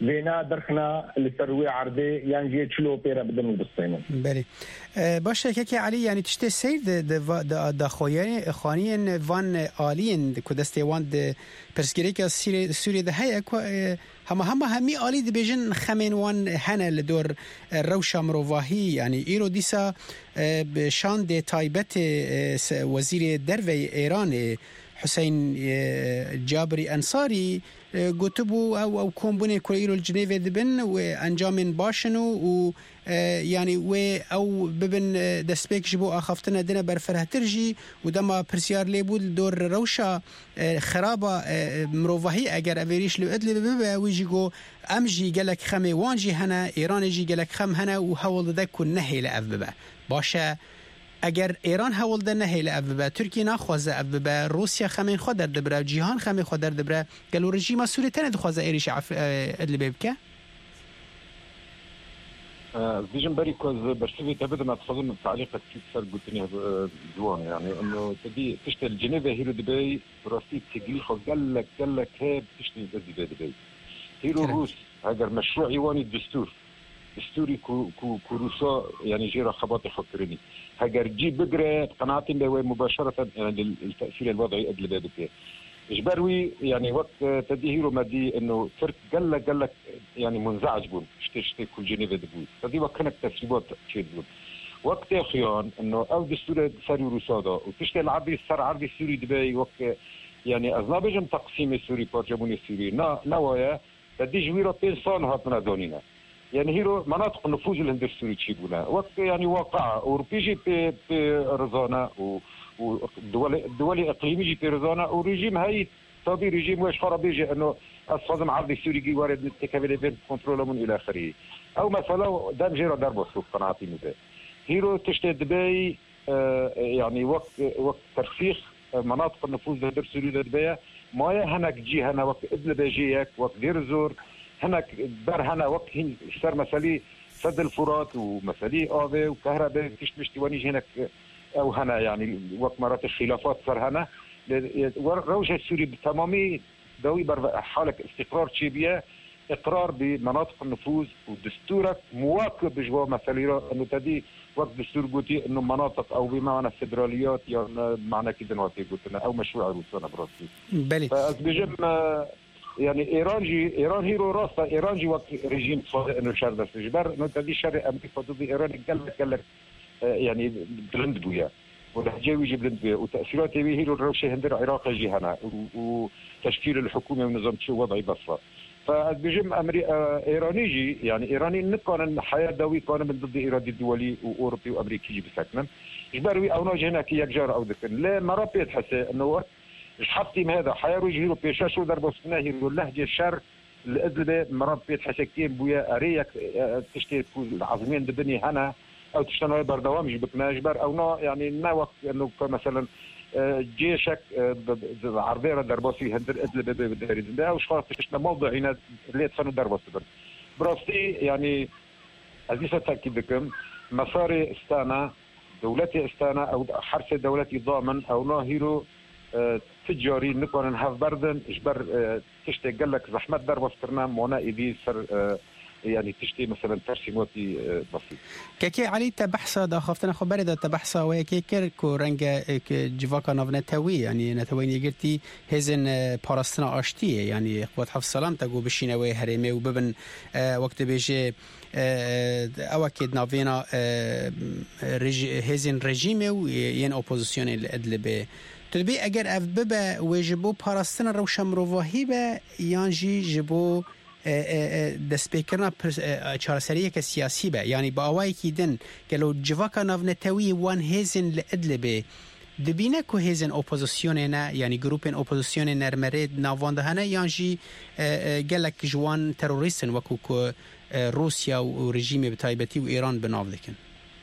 وینا درخنا لسروي عرضي يعني جي تشلو بيرا بدن وبصينو بله باشه که علی یعنی تشته سیر د خوانین وان آلین کدسته وان د پرسگری که سوری ده هیا همی آلی د بیژن خمین وان هنه لدور روشا مروواهی یعنی ایرو دیسا شان د تایبت وزیر دروی ایران حسین جابری انصاری گوتبو او کمبونه کویرو الجنیو دبن و انجام باشنو و يعني و او ببن دسبيك جبو اخفتنا دنا برفرهترجي ودما برسيار ليبود دور روشا خرابه مروفهي اگر اويريش لو ادلي ببا ويجيغو امجي قالك خمي وانجي هنا ايران جي قالك خم هنا وحول دك نهي لافبا باشا اگر ایران حول ده نهی لافبا ترکیه نخوازه افبا روسیا خمین خود در دبره جهان خمین خود در دبره گلو رژیم سوری تنه دخوازه ایریش ادلي ببكه فيجن بري كوز برشلونة تبدأ ما تفضل من تعليقات كيف صار قلتني دوان يعني إنه تبي تشتغل جنيفا هيرو دبي براسي تقليل خو قال لك هي بتشتغل دبي هيرو روس هذا مشروع يواني الدستور دستوري كروسا يعني جيرا خباطي خطرني هاجر جي بقرة قناعتي بهو مباشرة يعني التأثير الوضعي قبل ذلك إجباروي يعني وقت تدي هيرو مادي إنه ترك قال لك يعني منزعج بون شتي كل جنيفا دبوي تدي وكانت تسريبات كثير بون وقت أخيان إنه أو دستور ساري روسادا وتشتي العربي صار عربي سوري دبي وقت يعني أذنبجم تقسيم السوري بارجموني السوري نوايا تدي جويرة 2 سال هاتنا دونينا يعني هيرو مناطق النفوذ الهند السوري تشيبونا وقت يعني واقع أوروبيجي برزانا ودول إقليمي في رزانا ورجيم هاي صدي رجيم واش خرابيجي إنه الصدم عرضي السوري جي وارد تكابل بين كنترول من إلى آخره أو مثلا دام جيرا دربو سوق قناعتي مذا هيرو تشتي دبي يعني وقت ترسيخ مناطق النفوذ الهند السوري دبي ما هناك جي هنا وقت ابن بيجيك وقت دير زور هناك بر هنا وقت صار مسالي سد الفرات ومسالي آبه وكهرباء تشتي ونيجي هناك او هنا يعني وقت مرات الخلافات صار هنا روجه السوري بالتمامي دوي حالك استقرار تشيبيه اقرار بمناطق النفوذ ودستورك مواكب بجوا مسالي انه تدي وقت دستور قوتي انه مناطق او بمعنى الفدراليات يعني معنى كده نواتي قلتنا او مشروع روسنا براسي بلي فبجم يعني ايران هيرو راسا ايران جي وقت ريجيم انه شر بس جبر انه تدي شر امريكا ضد ايران قال لك يعني بلند بويا ولا جاوي يجي بلند بويا وتاثيرات هيرو الروشه هندر العراق يجي هنا وتشكيل الحكومه ونظام شو وضعي بصفه فبجم ايراني جي يعني ايراني نكون الحياه دوي كان من ضد اراده الدولي واوروبي وامريكي يجي بسكنن جبروي او ناجي هناك يكجار او ذكر لا مرة بيتحس انه حطيم هذا حيرو يجيرو بيشاشو ضربوا سناهي اللهجه الشر الادلبه مرات بيتحس كثير بويا اريك تشتي العظمين دبني هنا او تشتنوا بردوام يجبك ناجبر او نوع يعني ما وقت انه مثلا جيشك عربيه دربوسي هندر ادلبه بداري او شخص تشتنا موضوعنا اللي تصنوا دربوسي براسي يعني عزيزة تاكيد بكم مصاري استانا دولتي استانا او حرس دولتي ضامن او ناهيرو تجاري نكون هاف بردن اجبر تشتي قال لك زحمه درب وفكرنا مونا ايدي سر يعني تشتي مثلا ترسيماتي بسيط كي علي تبحث دا خفتنا خبر دا تبحث وكي كيركو رنج جيفاكا نوفنتاوي يعني نتويني قلتي هزن باراستنا اشتي يعني قوات حفظ السلام تقو بشينوي هريمي وببن وقت بيجي او اكيد نافينا هزن رژیم ين اوپوزيسيون الادلبه تلبي اگر اف ببا وجبو باراستنا روشم روواهی به یانجی جبو دسپیکرنا چارسریه که سیاسی به یعنی با آوائی که دن که لو جواکا نافنتاوی وان هزن لادلبه دبینه که هزن اپوزیسیون نه یعنی گروپین اپوزیسیون نرمرید ناوانده هنه یانجی گلک جوان تروریستن وکو که روسیا و رژیم بتایبتی و ایران بناو دکن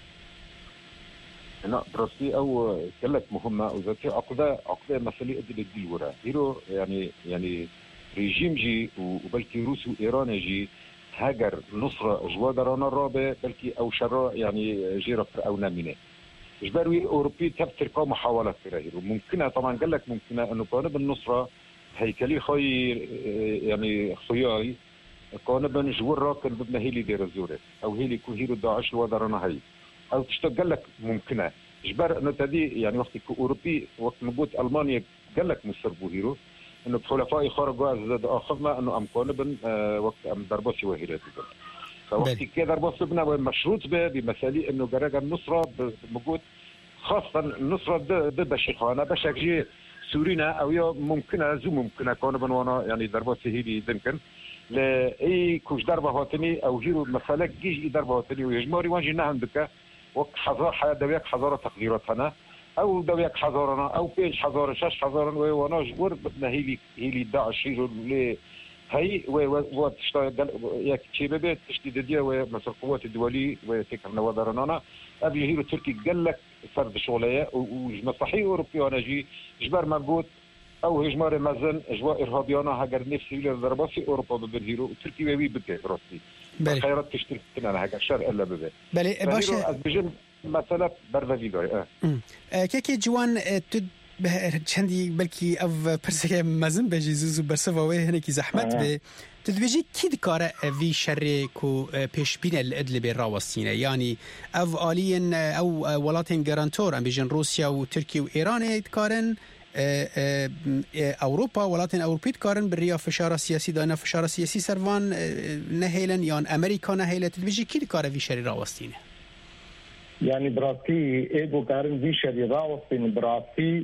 لا براسي او كلك مهمه وذاتي عقده مسألة ادي الورا هيرو يعني ريجيم جي وبلكي روس وايران جي هاجر نصره جوادران الرابع بلكي او شراء يعني جيرة او نامينه اجبروي اوروبي تبتر محاولات في هيرو ممكنه طبعا قال لك ممكنه انه قانون النصره هيكلي خي يعني خياي كون بن جور راكن بدنا هيلي دير الزورة أو هيلي كوهيرو داعش الوضرنا هاي أو تشتغل لك ممكنة جبر إنه تدي يعني وقت أوروبي وقت موجود ألمانيا قال لك مصر بوهيرو إنه حلفاء خارجوا زاد آخرنا إنه أمكان بن وقت أم ضربات وهيرات فوقت كده ضربات بنا مشروط بمثالي إنه جرجع النصرة موجود خاصة النصرة ضد الشيخانة بشكل سورينا أو يا ممكنة زو ممكنة كون بنوانا يعني ضربات هيري يمكن لأي كوش ضربة هاتني أو هيرو مثلا جيج ضربة هاتني ويجماري وانجي نهم بك وقت حضار حياة دوياك حضارة تقديراتنا أو دوياك حضارنا أو بيج حضارة شاش حضارنا وانا جور بدنا هيلي داعش هيرو اللي هاي وتشتغل ياك شباب تشتيد ديا ومثل القوات الدولية وتكرنا وضرنا أبي هيرو تركي قال لك فرد شغلية ومصلحي أوروبي وانا جي جبر مبجود او هجمار مازن اجواء ارهابيانا هاجر نفسي للضربات في اوروبا بالهيرو تركي وي بك روسي خيرات تشترك انا هاجر شر الا ببه بلي باشا بجن مثلا برفيدو كيكي جوان تد چندی بلکی او پرسه مازن بجی زوزو برسوا و هنکی زحمت به تدبیجی کی دکاره وی شر کو پیش بین الادل به راوستینه یعنی او آلین او ولاتین گارانتور ام بیجن روسیا و ترکیه و ایران دکارن اوروبا ولاتین اوروپی دکارن بریا فشار سیاسی دانا فشار سیاسی سروان نهیلن یان امریکا نهیلت تدبیجی کی دکاره وی شر راوستینه يعني براسي ايجو كارن في شريرة وصين براسي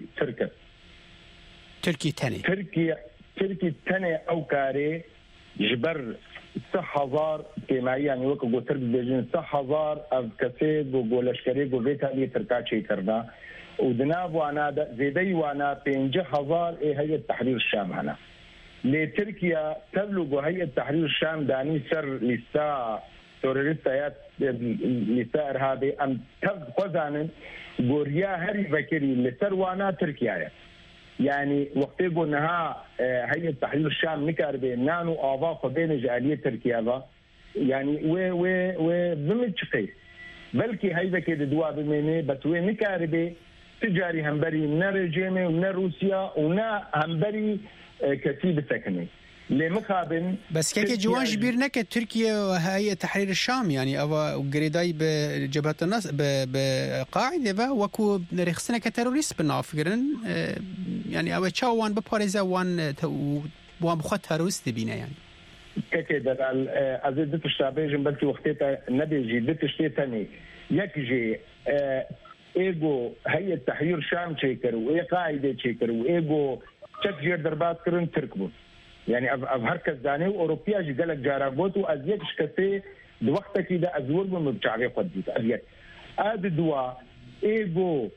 تركي تاني او كاري جبر 6000 كما يعني وقت قلت بيجين 6000 اف كسيد وقولشكري وبيتها لي تركاتشي كرنا ودناب وانا زيدي وانا 5000 هيئة تحرير الشام هنا لتركيا تبلغ هيئة تحرير الشام داني سر لسا توريستايات لسا ارهابي ام تبقزان غوريا هري فكري لسروانا تركيا يعني وقت قلناها هيئة تحرير الشام نكاربي نانو آضاف بين جالية تركيا يعني و بمتشقي بلكي هيدا كده دوا بميني بتوي نكاربي تجاري همبري من رجيمي ومن روسيا ونا همبري كتيب سكني لمقابل بس كيك جوان جبير نكت تركيا وهيئة تحرير الشام يعني أو قريداي بجبهة النصر بقاعدة وكو رخصنا كتروريست بالنافقرن يعني أو تشاوان بباريزا وان بخوات تروست بينا يعني كده أزيد دتشتابيجن بلكي وقتها نبيجي دتشتيتني يكجي إيجو هيئة تحرير الشام شيكر وإيه قاعدة شيكر وإيجو تشجير دربات كرن تركبون يعني هركز داني واوروبيا جي قالك جاراغوت وازيك شكتي بوقت كده ازور من بتاعي قديت ازيك اد دوا ايجو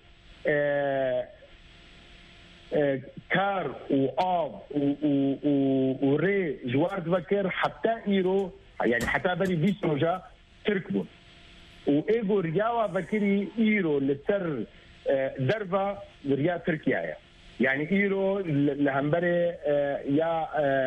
كار واب وري جوار بكر حتى ايرو يعني حتى بني بيسوجا تركبون وايجو رياوا بكري ايرو لسر دربا ريا تركيا يعني ايرو لهمبري يا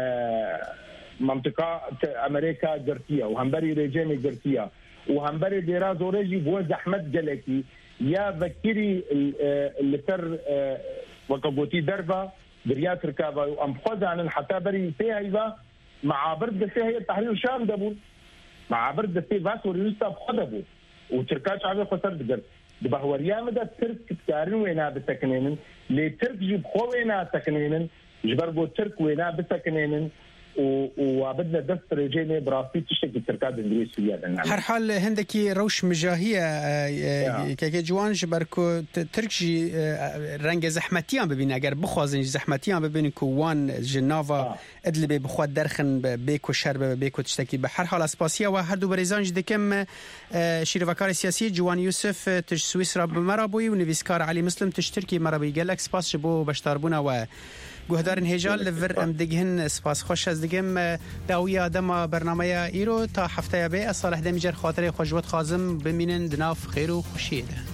منطقه امريكا جرتيه وهمبري ريجيمي جرتيه وهمبري ديرازو ريجي بو زحمت جلكي يا بكري اللي تر وقبوتي دربه بريات ركابه وام خزان حتى بري فيها مع برد فيها تحرير الشام دبول مع برد في فاسو ريستا خدبو وتركات عبي خسر دقر بهوريا مدى ترك تكارن وينا بسكنين لترك جيب خوينا سكنين جبربو ترك وينا بسكنين وبدنا دست رجيني براسي تشتكي تركات اندونيسيا هر حال هندكي روش مجاهيه كي جوان جبركو تركجي رنگ زحمتيان ببين اگر بخوازن زحمتيان ببين كوان جنافا ادلبي بخوات درخن بيكو شرب بيكو تشتكي بهر حال اسباسيا و هر دو بريزان دكم شيروكار سياسي جوان يوسف تش سويسرا بمرابوي ونفيسكار علي مسلم تشتركي مرابي قالك سباس بو بشتاربونا و گهدارن هجال لور ام دگهن سپاس خوش از دگم داوی آدم برنامه ایرو تا هفته به صالح دمیجر خاطر خوشوت خازم بمینن دناف خیر و خوشیده